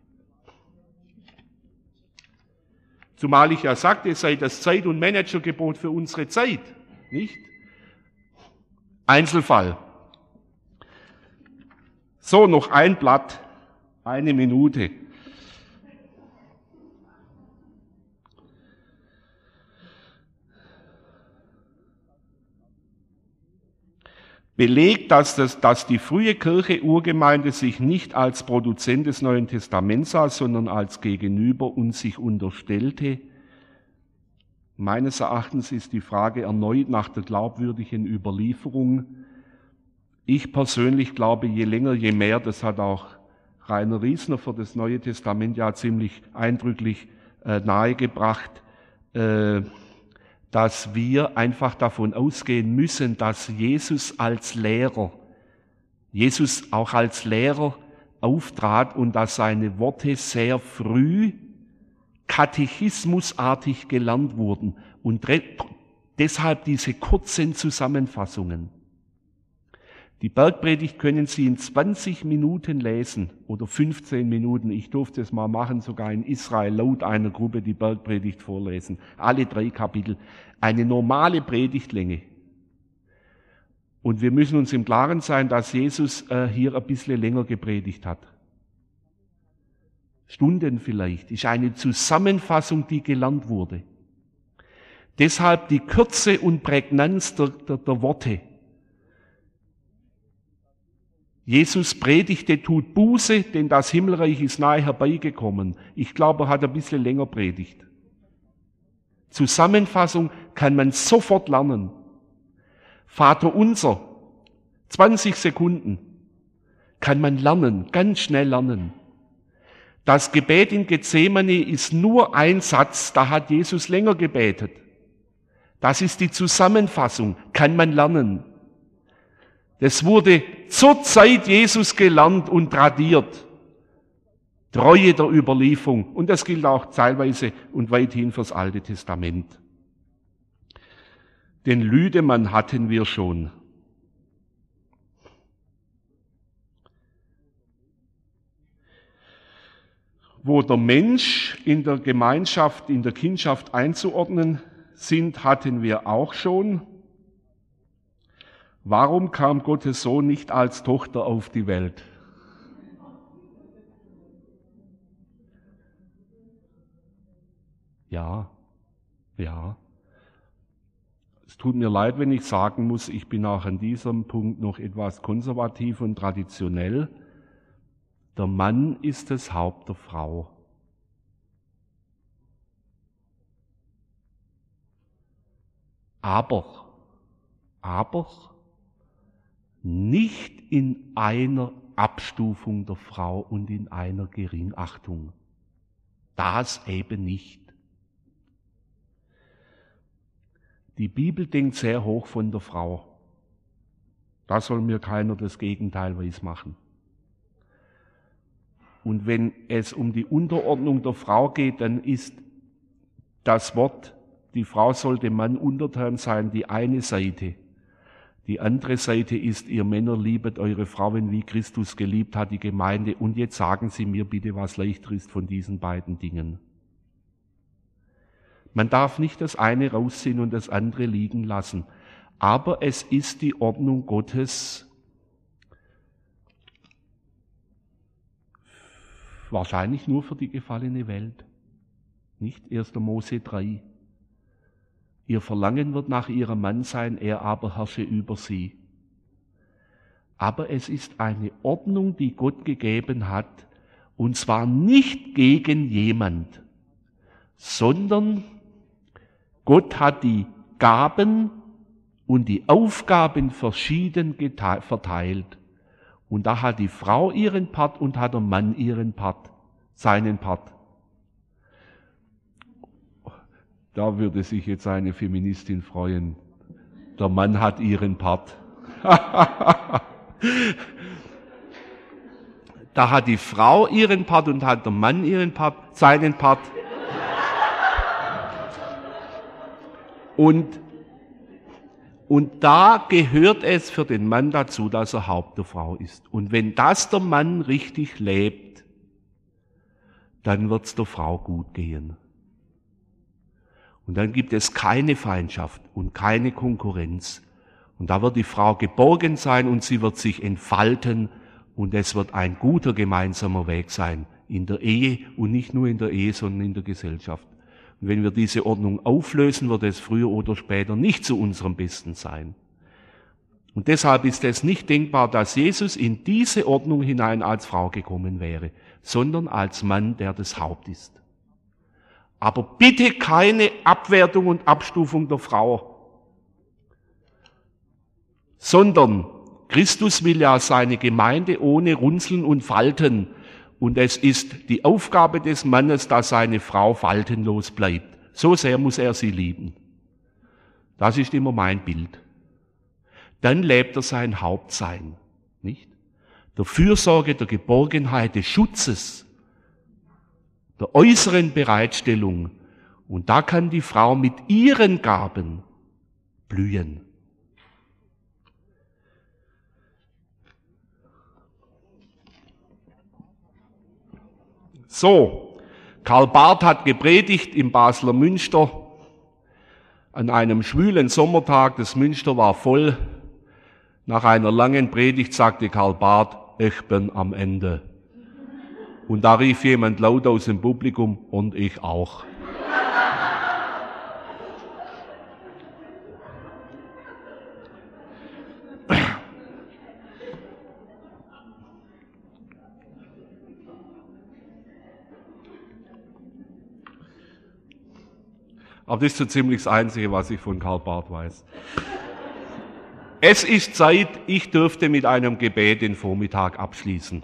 S1: Zumal ich ja sagte, es sei das Zeit- und Managergebot für unsere Zeit, nicht? Einzelfall. So, noch ein Blatt, 1 Minute. Belegt, dass die frühe Kirche Urgemeinde sich nicht als Produzent des Neuen Testaments sah, sondern als Gegenüber und sich unterstellte. Meines Erachtens ist die Frage erneut nach der glaubwürdigen Überlieferung. Ich persönlich glaube, je länger, je mehr, das hat auch Rainer Riesner für das Neue Testament ja ziemlich eindrücklich nahegebracht, dass wir einfach davon ausgehen müssen, dass Jesus auch als Lehrer auftrat und dass seine Worte sehr früh katechismusartig gelernt wurden und deshalb diese kurzen Zusammenfassungen. Die Bergpredigt können Sie in 20 Minuten lesen oder 15 Minuten. Ich durfte es mal machen, sogar in Israel laut einer Gruppe die Bergpredigt vorlesen. Alle 3 Kapitel. Eine normale Predigtlänge. Und wir müssen uns im Klaren sein, dass Jesus hier ein bisschen länger gepredigt hat. Stunden vielleicht. Ist eine Zusammenfassung, die gelernt wurde. Deshalb die Kürze und Prägnanz der Worte. Jesus predigte, tut Buße, denn das Himmelreich ist nahe herbeigekommen. Ich glaube, er hat ein bisschen länger predigt. Zusammenfassung kann man sofort lernen. Vater unser, 20 Sekunden, kann man lernen, ganz schnell lernen. Das Gebet in Gethsemane ist nur ein Satz, da hat Jesus länger gebetet. Das ist die Zusammenfassung, kann man lernen. Das wurde zur Zeit Jesus gelernt und tradiert. Treue der Überlieferung. Und das gilt auch teilweise und weithin fürs Alte Testament. Den Lüdemann hatten wir schon. Wo der Mensch in der Gemeinschaft, in der Kindschaft einzuordnen sind, hatten wir auch schon. Warum kam Gottes Sohn nicht als Tochter auf die Welt? Ja. Es tut mir leid, wenn ich sagen muss, ich bin auch an diesem Punkt noch etwas konservativ und traditionell. Der Mann ist das Haupt der Frau. Aber nicht in einer Abstufung der Frau und in einer Geringachtung. Das eben nicht. Die Bibel denkt sehr hoch von der Frau. Da soll mir keiner das Gegenteil weismachen. Und wenn es um die Unterordnung der Frau geht, dann ist das Wort, die Frau soll dem Mann untertan sein, die eine Seite. Die andere Seite ist, ihr Männer liebet eure Frauen, wie Christus geliebt hat die Gemeinde. Und jetzt sagen Sie mir bitte, was leichter ist von diesen beiden Dingen. Man darf nicht das eine rausziehen und das andere liegen lassen. Aber es ist die Ordnung Gottes, wahrscheinlich nur für die gefallene Welt. Nicht 1. Mose 3. Ihr Verlangen wird nach ihrem Mann sein, er aber herrsche über sie. Aber es ist eine Ordnung, die Gott gegeben hat, und zwar nicht gegen jemand, sondern Gott hat die Gaben und die Aufgaben verschieden verteilt. Und da hat die Frau ihren Part und hat der Mann seinen Part. Da würde sich jetzt eine Feministin freuen. Der Mann hat ihren Part. Da hat die Frau ihren Part und hat der Mann seinen Part. Und da gehört es für den Mann dazu, dass er Haupt der Frau ist. Und wenn das der Mann richtig lebt, dann wird es der Frau gut gehen. Und dann gibt es keine Feindschaft und keine Konkurrenz. Und da wird die Frau geborgen sein und sie wird sich entfalten und es wird ein guter gemeinsamer Weg sein in der Ehe und nicht nur in der Ehe, sondern in der Gesellschaft. Und wenn wir diese Ordnung auflösen, wird es früher oder später nicht zu unserem Besten sein. Und deshalb ist es nicht denkbar, dass Jesus in diese Ordnung hinein als Frau gekommen wäre, sondern als Mann, der das Haupt ist. Aber bitte keine Abwertung und Abstufung der Frau, sondern Christus will ja seine Gemeinde ohne Runzeln und Falten. Und es ist die Aufgabe des Mannes, dass seine Frau faltenlos bleibt. So sehr muss er sie lieben. Das ist immer mein Bild. Dann lebt er sein Hauptsein, nicht? Der Fürsorge, der Geborgenheit, des Schutzes, der äußeren Bereitstellung. Und da kann die Frau mit ihren Gaben blühen. So, Karl Barth hat gepredigt im Basler Münster an einem schwülen Sommertag. Das Münster war voll. Nach einer langen Predigt sagte Karl Barth, ich bin am Ende. Und da rief jemand laut aus dem Publikum, und ich auch. Aber das ist so ziemlich das Einzige, was ich von Karl Barth weiß. Es ist Zeit, ich dürfte mit einem Gebet den Vormittag abschließen.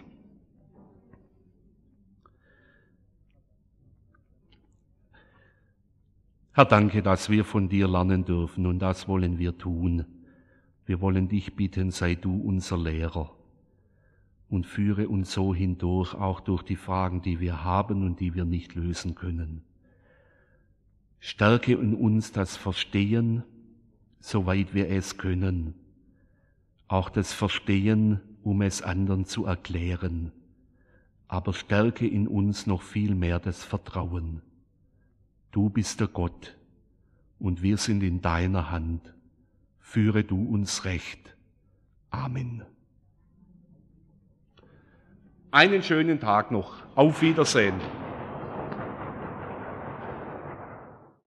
S1: Herr, danke, dass wir von dir lernen dürfen, und das wollen wir tun. Wir wollen dich bitten, sei du unser Lehrer und führe uns so hindurch, auch durch die Fragen, die wir haben und die wir nicht lösen können. Stärke in uns das Verstehen, soweit wir es können. Auch das Verstehen, um es anderen zu erklären. Aber stärke in uns noch viel mehr das Vertrauen. Du bist der Gott und wir sind in deiner Hand. Führe du uns recht. Amen. Einen schönen Tag noch. Auf Wiedersehen.